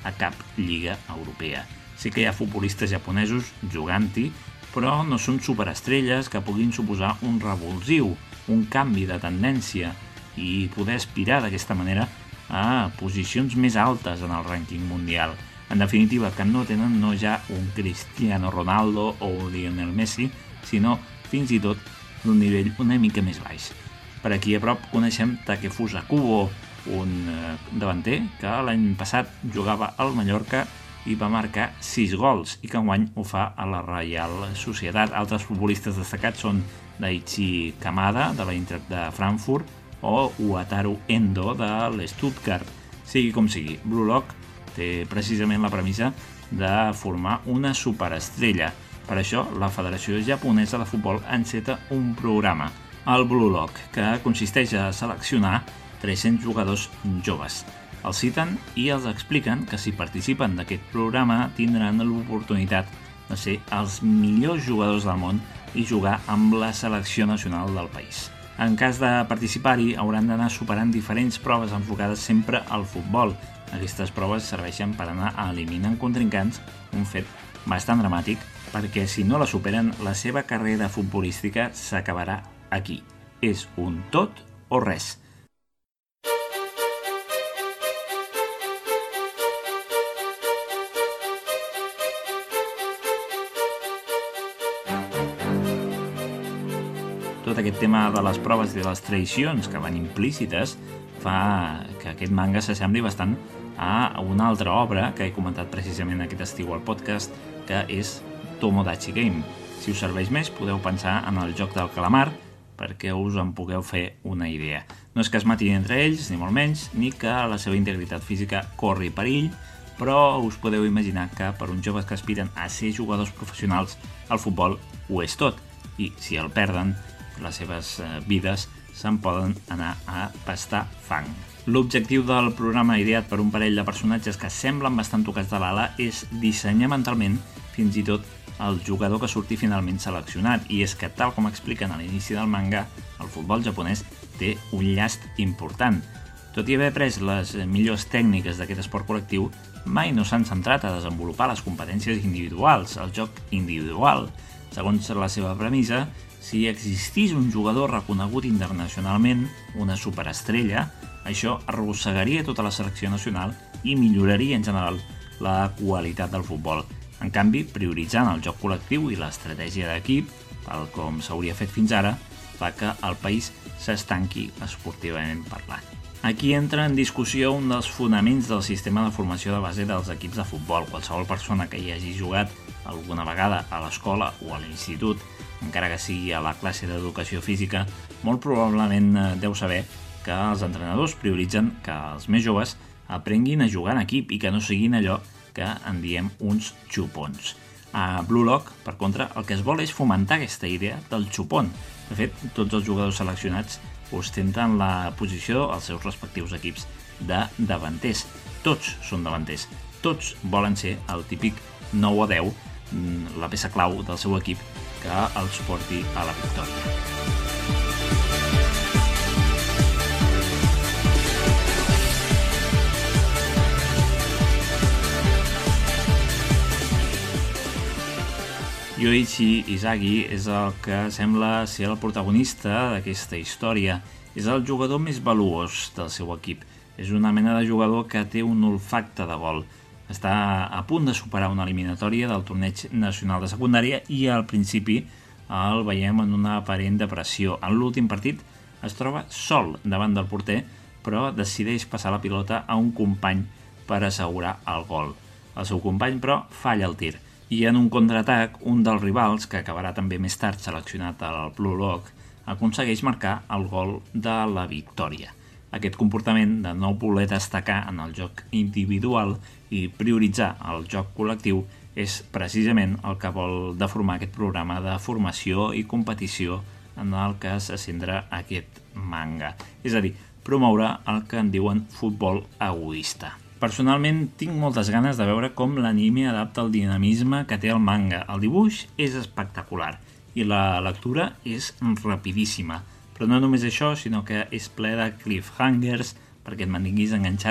a cap lliga europea. Sí que hi ha futbolistes japonesos jugant-hi, però no són superestrelles que puguin suposar un revulsiu, un canvi de tendència i poder aspirar d'aquesta manera a posicions més altes en el rànquing mundial. En definitiva, que no tenen no ja un Cristiano Ronaldo o un Lionel Messi, sinó fins i tot d'un nivell una mica més baix. Per aquí a prop coneixem Takefusa Kubo, un davanter que l'any passat jugava al Mallorca i va marcar sis gols i que enguany ho fa a la Reial Societat. Altres futbolistes destacats són Daichi Kamada, de l'Eintracht de Frankfurt, o Uataru Endo, de l'Stuttgart. Sigui com sigui, Blue Lock té precisament la premissa de formar una superestrella. Per això, la Federació Japonesa de Futbol enceta un programa, el Blue Lock, que consisteix a seleccionar tres-cents jugadors joves. Els citen i els expliquen que si participen d'aquest programa tindran l'oportunitat de ser els millors jugadors del món i jugar amb la selecció nacional del país. En cas de participar-hi, hauran d'anar superant diferents proves enfocades sempre al futbol. Aquestes proves serveixen per anar eliminant contrincants, un fet bastant dramàtic, perquè si no la superen, la seva carrera futbolística s'acabarà aquí. És un tot o res. Tot aquest tema de les proves i de les traïcions que van implícites fa que aquest manga s'assembli bastant a una altra obra que he comentat precisament aquest estiu al podcast, que és Tomodachi Game. Si us serveix més, podeu pensar en el joc del calamar perquè us en pugueu fer una idea. No és que es matin entre ells, ni molt menys, ni que la seva integritat física corri perill, però us podeu imaginar que per uns joves que aspiren a ser jugadors professionals, el futbol ho és tot, i si el perden, les seves vides se'n poden anar a pastar fang. L'objectiu del programa, ideat per un parell de personatges que semblen bastant tocats de l'ala, és dissenyar mentalment fins i tot el jugador que surti finalment seleccionat, i és que, tal com expliquen a l'inici del manga, el futbol japonès té un llast important. Tot i haver après les millors tècniques d'aquest esport col·lectiu, mai no s'han centrat a desenvolupar les competències individuals, el joc individual. Segons la seva premissa, si existís un jugador reconegut internacionalment, una superestrella, això arrossegaria tota la selecció nacional i milloraria en general la qualitat del futbol. En canvi, prioritzant el joc col·lectiu i l'estratègia d'equip, tal com s'hauria fet fins ara, fa que el país s'estanqui esportivament parlant. Aquí entra en discussió un dels fonaments del sistema de formació de base dels equips de futbol. Qualsevol persona que hi hagi jugat alguna vegada a l'escola o a l'institut, encara que sigui a la classe d'educació física, molt probablement deu saber que els entrenadors prioritzen que els més joves aprenguin a jugar en equip i que no siguin allò que en diem uns xupons. A Blue Lock, per contra, el que es vol és fomentar aquesta idea del xupon. De fet, tots els jugadors seleccionats ostenten la posició als seus respectius equips de davanters. Tots són davanters. Tots volen ser el típic nou o deu, la peça clau del seu equip que els porti a la victòria. Yoichi Izagi és el que sembla ser el protagonista d'aquesta història. És el jugador més valuós del seu equip. És una mena de jugador que té un olfacte de gol. Està a punt de superar una eliminatòria del torneig nacional de secundària i al principi el veiem en una aparent depressió. En l'últim partit es troba sol davant del porter, però decideix passar la pilota a un company per assegurar el gol. El seu company, però, falla el tir. I en un contraatac, un dels rivals, que acabarà també més tard seleccionat al Blue Lock, aconsegueix marcar el gol de la victòria. Aquest comportament de no voler destacar en el joc individual i prioritzar el joc col·lectiu és precisament el que vol deformar aquest programa de formació i competició en el que se centra aquest manga. És a dir, promoure el que en diuen futbol egoista. Personalment, tinc moltes ganes de veure com l'anime adapta el dinamisme que té el manga. El dibuix és espectacular i la lectura és rapidíssima. Però no només això, sinó que és ple de cliffhangers perquè et mantinguis enganxat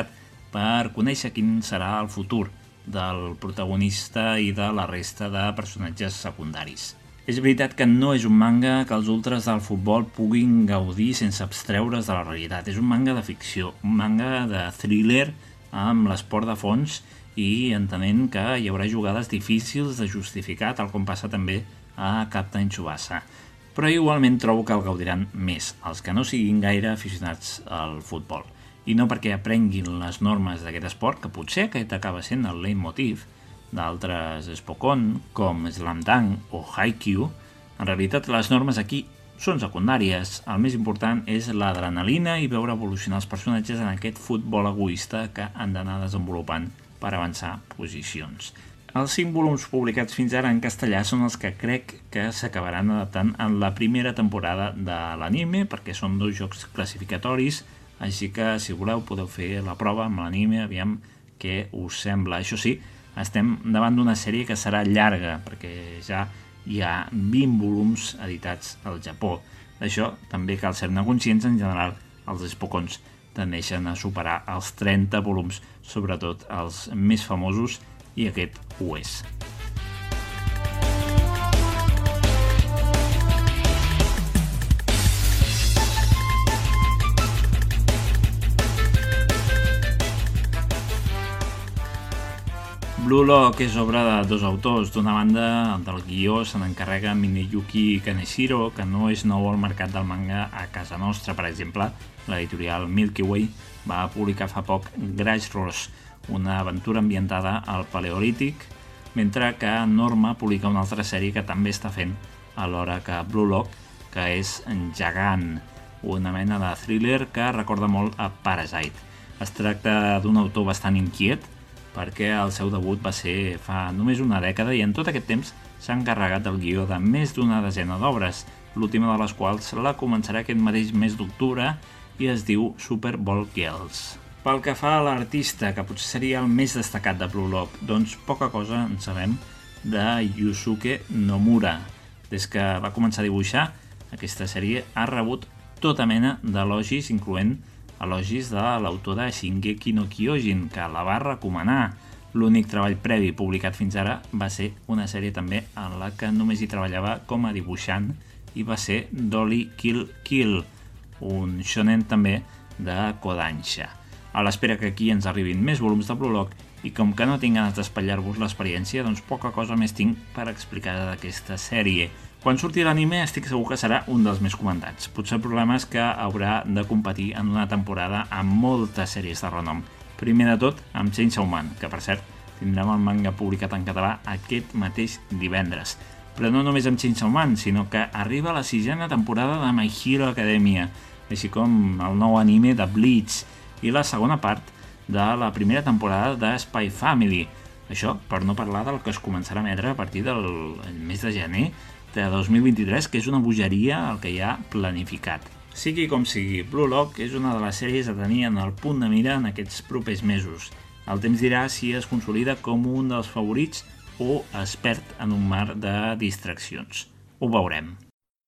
per conèixer quin serà el futur del protagonista i de la resta de personatges secundaris. És veritat que no és un manga que els ultres del futbol puguin gaudir sense abstreure's de la realitat. És un manga de ficció, un manga de thriller amb l'esport de fons i entenent que hi haurà jugades difícils de justificar, tal com passa també a Captain Tsubasa. Però igualment trobo que el gaudiran més els que no siguin gaire aficionats al futbol. I no perquè aprenguin les normes d'aquest esport, que potser aquest acaba sent el leitmotiv d'altres Spokon, com Slam Dunk o Haikyuu. En realitat, les normes aquí són secundàries. El més important és l'adrenalina i veure evolucionar els personatges en aquest futbol egoista que han d'anar desenvolupant per avançar posicions. Els cinc volums publicats fins ara en castellà són els que crec que s'acabaran adaptant en la primera temporada de l'anime, perquè són dos jocs classificatoris, així que si voleu podeu fer la prova amb l'anime, aviam què us sembla. Això sí, estem davant d'una sèrie que serà llarga, perquè ja hi ha vint volums editats al Japó. D'això també cal ser-ne conscients. En general, els Spokons tendeixen a superar els trenta volums, sobretot els més famosos, i aquest ho és. Blue Lock és obra de dos autors. D'una banda, del guió se n'encarrega Mineyuki Kaneshiro, que no és nou al mercat del manga a casa nostra. Per exemple, l'editorial Milky Way va publicar fa poc Grace Ross, una aventura ambientada al Paleolític, mentre que Norma publica una altra sèrie que també està fent alhora que Blue Lock, que és Gegant, una mena de thriller que recorda molt a Parasite. Es tracta d'un autor bastant inquiet, perquè el seu debut va ser fa només una dècada i en tot aquest temps s'ha encarregat del guió de més d'una desena d'obres, l'última de les quals la començarà aquest mateix mes d'octubre i es diu Super Bowl Girls. Pel que fa a l'artista, que potser seria el més destacat de Blue Lock, doncs poca cosa en sabem de Yusuke Nomura. Des que va començar a dibuixar, aquesta sèrie ha rebut tota mena d'elogis, incloent elogis de l'autor de Shingeki no Kyojin, que la va recomanar. L'únic treball previ publicat fins ara va ser una sèrie també en la que només hi treballava com a dibuixant i va ser Dolly Kill Kill, un shonen també de Kodansha. A l'espera que aquí ens arribin més volums de Blue Lock i com que no tinc ganes d'espatllar-vos l'experiència, doncs poca cosa més tinc per explicar d'aquesta sèrie. Quan surti l'anime estic segur que serà un dels més comentats. Potser el problema és que haurà de competir en una temporada amb moltes sèries de renom. Primer de tot amb Chainsaw Man, que per cert tindrem el manga publicat en català aquest mateix divendres. Però no només amb Chainsaw Man, sinó que arriba la sisena temporada de My Hero Academia, així com el nou anime de Bleach i la segona part de la primera temporada de Spy Family. Això per no parlar del que es començarà a emetre a partir del mes de gener de dos mil vint-i-tres, que és una bogeria el que hi ha planificat. Sigui com sigui, Blue Lock és una de les sèries a tenir en el punt de mira en aquests propers mesos. El temps dirà si es consolida com un dels favorits o es perd en un mar de distraccions. Ho veurem.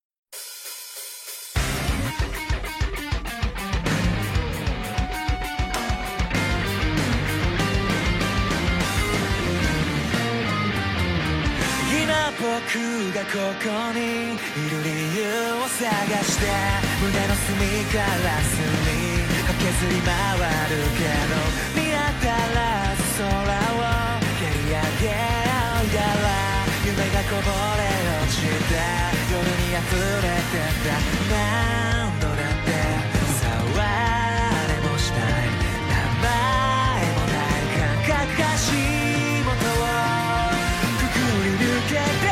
僕がここにいる理由を探して胸の隅から隅駆けずり回るけど見当たらず空を蹴り上げ合いだら夢がこぼれ落ちて夜に溢れてた何度だって触れもしない名前もない感覚が足元をくぐり抜けて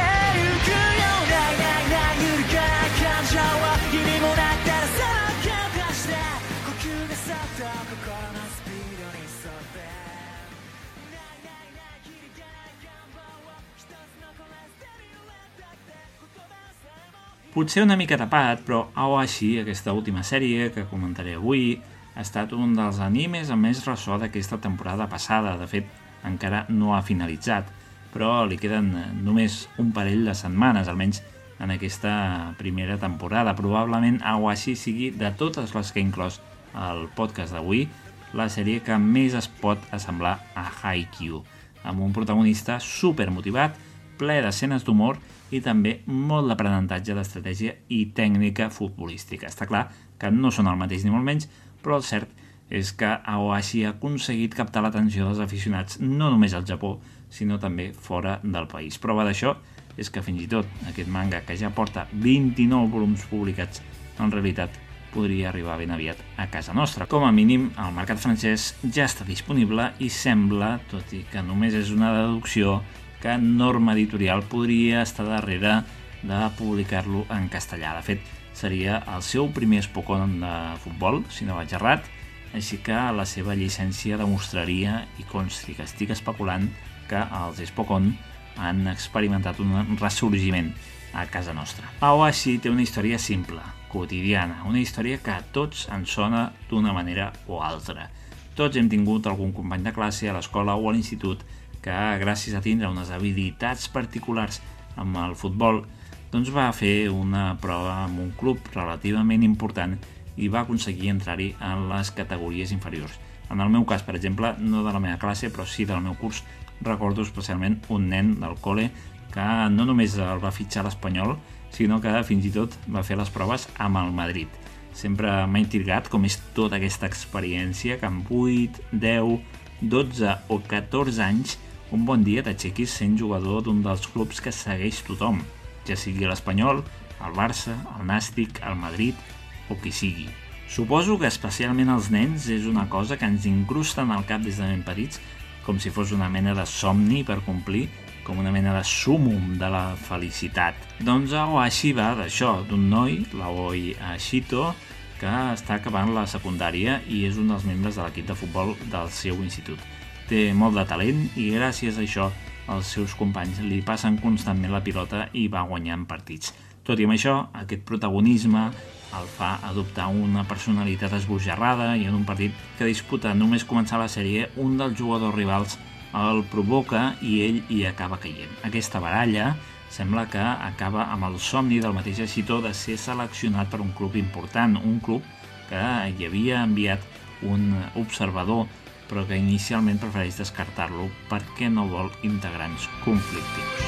Potser una mica tapat, però Aoashi, aquesta última sèrie que comentaré avui, ha estat un dels animes amb més ressò d'aquesta temporada passada. De fet, encara no ha finalitzat, però li queden només un parell de setmanes, almenys en aquesta primera temporada. Probablement Aoashi sigui, de totes les que he inclòs al podcast d'avui, la sèrie que més es pot assemblar a Haikyuu, amb un protagonista supermotivat, ple d'escenes d'humor i també molt d'aprenentatge d'estratègia i tècnica futbolística. Està clar que no són el mateix ni molt menys, però el cert és que Aoashi ha aconseguit captar l'atenció dels aficionats no només al Japó, sinó també fora del país. Prova d'això és que fins i tot aquest manga, que ja porta vint-i-nou volums publicats, en realitat podria arribar ben aviat a casa nostra. Com a mínim, el mercat francès ja està disponible i sembla, tot i que només és una deducció, que Norma Editorial podria estar darrere de publicar-lo en castellà. De fet, seria el seu primer Spokon de futbol, si no vaig errat, així que la seva llicència demostraria, i consti que estic especulant, que els Spokon han experimentat un ressorgiment a casa nostra. Aoashi té una història simple, quotidiana, una història que a tots ens sona d'una manera o altra. Tots hem tingut algun company de classe a l'escola o a l'institut que, gràcies a tindre unes habilitats particulars amb el futbol, doncs va fer una prova amb un club relativament important i va aconseguir entrar-hi en les categories inferiors. En el meu cas, per exemple, no de la meva classe, però sí del meu curs, recordo especialment un nen del col·le que no només el va fitxar l'Espanyol, sinó que fins i tot va fer les proves amb el Madrid. Sempre m'ha intrigat com és tota aquesta experiència que amb vuit, deu, dotze o catorze anys un bon dia t'aixequis sent jugador d'un dels clubs que segueix tothom, ja sigui l'Espanyol, el Barça, el Nàstic, el Madrid o qui sigui. Suposo que especialment els nens és una cosa que ens incrusten al cap des de ben petits, com si fos una mena de somni per complir, com una mena de súmum de la felicitat. Doncs Aoashi va d'això, d'un noi, l'Aoi Ashito, que està acabant la secundària i és un dels membres de l'equip de futbol del seu institut. Té molt de talent i gràcies a això els seus companys li passen constantment la pilota i va guanyant partits. Tot i amb això, aquest protagonisme el fa adoptar una personalitat esbojarrada i en un partit que disputa només començar la sèrie, un dels jugadors rivals el provoca i ell hi acaba caient. Aquesta baralla sembla que acaba amb el somni del mateix Ashito de ser seleccionat per un club important, un club que hi havia enviat un observador, però que inicialment prefereix descartar-lo perquè no vol integrants conflictius.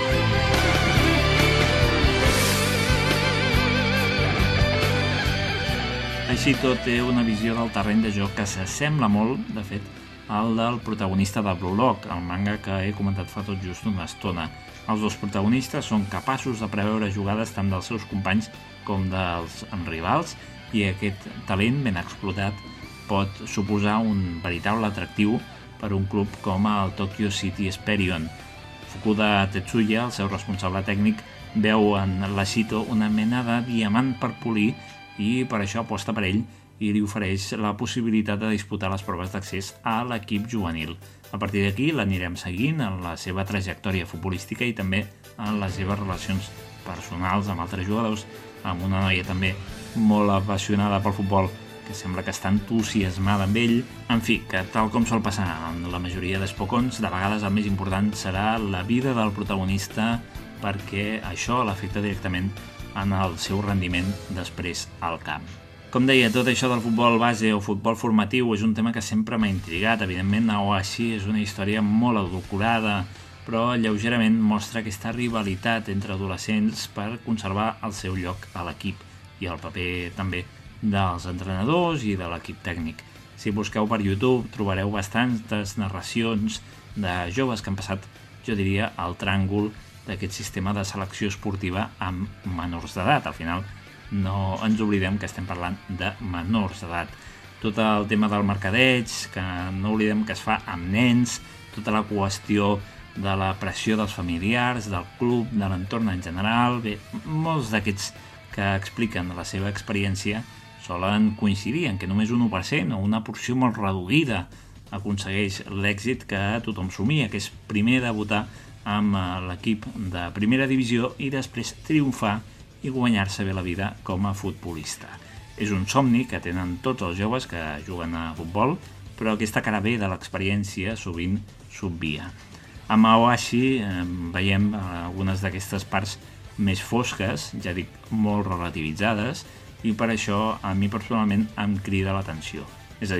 Ashito té una visió del terreny de joc que s'assembla molt, de fet, al del protagonista de Blue Lock, el manga que he comentat fa tot just una estona. Els dos protagonistes són capaços de preveure jugades tant dels seus companys com dels rivals i aquest talent ben explotat pot suposar un veritable atractiu per un club com el Tokyo City Esperion. Fukuda Tetsuya, el seu responsable tècnic, veu en l'Ashito una mena de diamant per polir i per això aposta per ell i li ofereix la possibilitat de disputar les proves d'accés a l'equip juvenil. A partir d'aquí l'anirem seguint en la seva trajectòria futbolística i també en les seves relacions personals amb altres jugadors, amb una noia també molt apassionada pel futbol que sembla que està entusiasmada amb ell. En fi, que tal com sol passar en la majoria d'Spokons, de vegades el més important serà la vida del protagonista perquè això l'afecta directament en el seu rendiment després al camp. Com deia, tot això del futbol base o futbol formatiu és un tema que sempre m'ha intrigat. Evidentment, Aoashi és una història molt edulcorada, però lleugerament mostra aquesta rivalitat entre adolescents per conservar el seu lloc a l'equip i el paper també dels entrenadors i de l'equip tècnic. Si busqueu per YouTube trobareu bastantes narracions de joves que han passat, jo diria, el tràngol d'aquest sistema de selecció esportiva amb menors d'edat. Al final, no ens oblidem que estem parlant de menors d'edat. Tot el tema del mercadeig, que no oblidem que es fa amb nens, tota la qüestió de la pressió dels familiars, del club, de l'entorn en general. Bé, molts d'aquests que expliquen la seva experiència solen coincidir en que només un u per cent o una porció molt reduïda aconsegueix l'èxit que tothom somia, que és primer debutar amb l'equip de primera divisió i després triomfar i guanyar-se bé la vida com a futbolista. És un somni que tenen tots els joves que juguen a futbol, però aquesta cara B de l'experiència sovint s'obvia. Amb Aoashi eh, veiem algunes d'aquestes parts més fosques, ja dic, molt relativitzades, i per això a mi personalment em crida l'atenció. És a dir,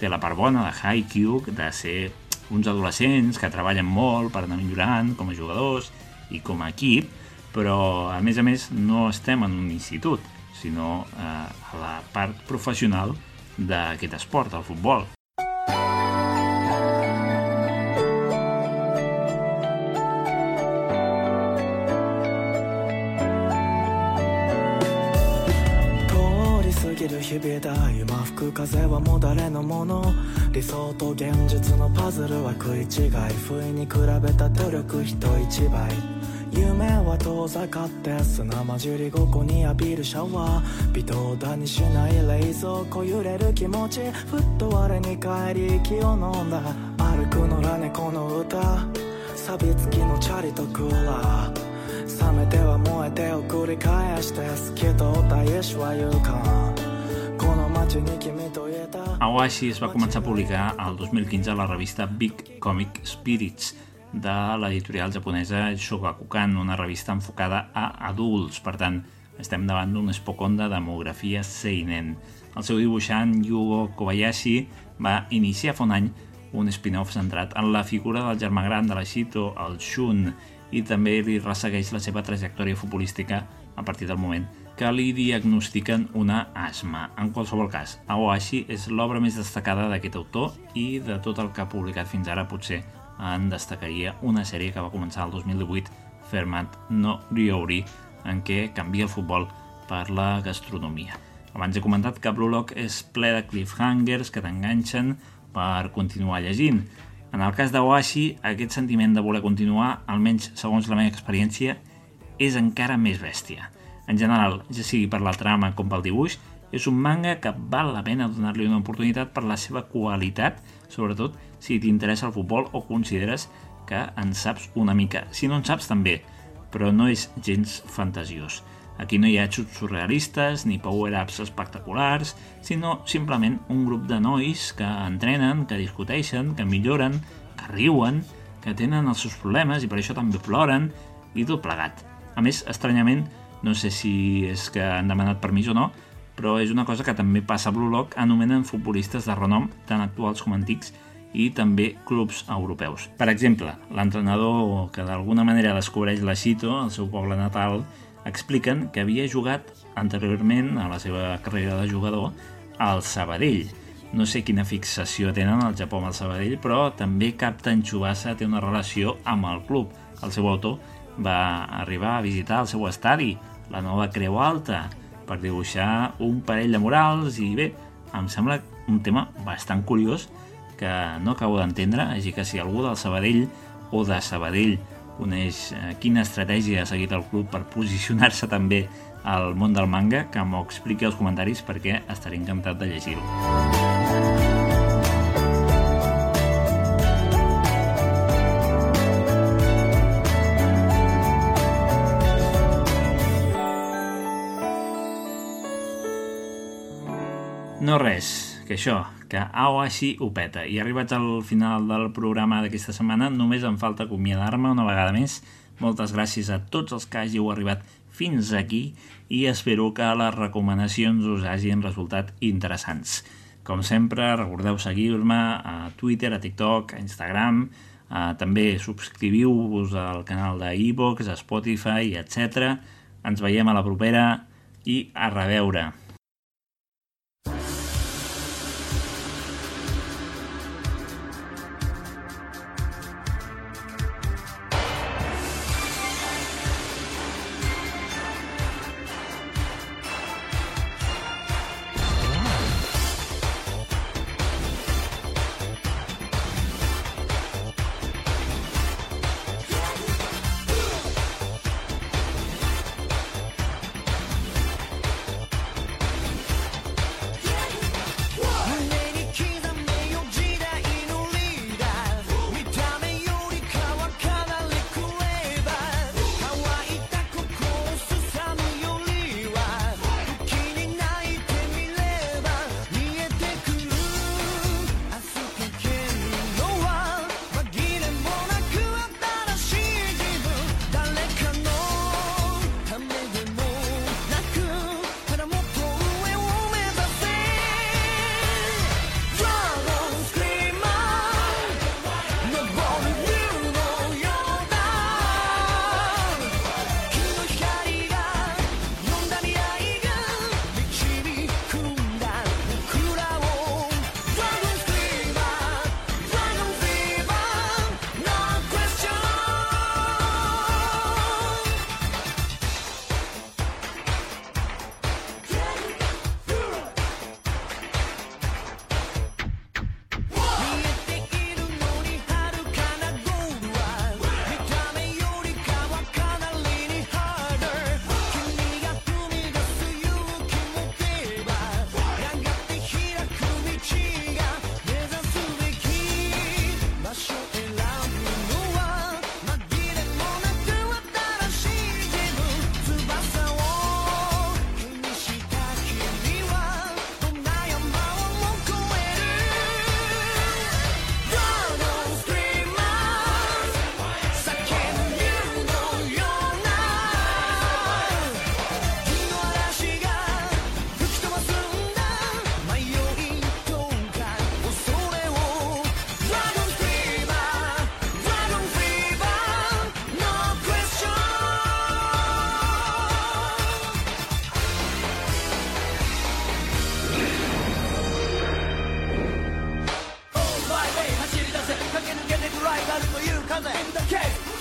té la part bona de Haikyuu, de ser uns adolescents que treballen molt per anar millorant com a jugadors i com a equip, però a més a més no estem en un institut, sinó eh, a la part professional d'aquest esport, el futbol. 日々だ今吹く風はもう誰のもの理想と現実のパズルは食い違い不意に比べた努力人一倍夢は遠ざかって砂混じりごこに浴びるシャワー微動だにしない冷蔵庫揺れる気持ちふっと我に返り息を飲んだ歩く野良猫の歌錆びつきのチャリとクーラー冷めては燃えてを繰り返して透き通った意志は勇敢 Aoashi es va començar a publicar el dos mil quinze a la revista Big Comic Spirits de l'editorial japonesa Shogakukan, una revista enfocada a adults. Per tant, estem davant d'un espocón de demografia seinen. El seu dibuixant, Yugo Kobayashi, va iniciar fa un any un spin-off centrat en la figura del germà gran de la Shito, el Shun, i també li ressegueix la seva trajectòria futbolística a partir del moment que li diagnostiquen una asma. En qualsevol cas, Aoashi és l'obra més destacada d'aquest autor i de tot el que ha publicat fins ara potser en destacaria una sèrie que va començar el dos mil divuit, Fermat no Ryori, en què canvia el futbol per la gastronomia. Abans he comentat que Blue Lock és ple de cliffhangers que t'enganxen per continuar llegint. En el cas d'Aoashi, aquest sentiment de voler continuar, almenys segons la meva experiència, és encara més bèstia. En general, ja sigui per la trama com pel dibuix, és un manga que val la pena donar-li una oportunitat per la seva qualitat, sobretot si t'interessa el futbol o consideres que en saps una mica. Si no en saps, també, però no és gens fantasiós. Aquí no hi ha xuts surrealistes ni power-ups espectaculars, sinó simplement un grup de nois que entrenen, que discuteixen, que milloren, que riuen, que tenen els seus problemes i per això també ploren, i tot plegat. A més, estranyament, no sé si és que han demanat permís o no, però és una cosa que també passa a Blue Lock, anomenen futbolistes de renom, tant actuals com antics, i també clubs europeus. Per exemple, l'entrenador que d'alguna manera descobreix la Shito, el seu poble natal, expliquen que havia jugat anteriorment a la seva carrera de jugador al Sabadell. No sé quina fixació tenen al Japó amb el Sabadell, però també capten Tsubasa té una relació amb el club. El seu autor va arribar a visitar el seu estadi, la nova Creu Alta, per dibuixar un parell de murals i bé, em sembla un tema bastant curiós que no acabo d'entendre, així que si algú del Sabadell o de Sabadell coneix quina estratègia ha seguit el club per posicionar-se també al món del manga, que m'ho expliqui als comentaris perquè estaré encantat de llegir-ho. No res, que això, que Aoashi ho peta. I arribats al final del programa d'aquesta setmana, només em falta acomiadar-me una vegada més. Moltes gràcies a tots els que hàgiu arribat fins aquí i espero que les recomanacions us hagin resultat interessants. Com sempre, recordeu seguir-me a Twitter, a TikTok, a Instagram, eh, també subscriviu-vos al canal d'iVoox, a Spotify, etcètera. Ens veiem a la propera i a reveure. 風 In the cave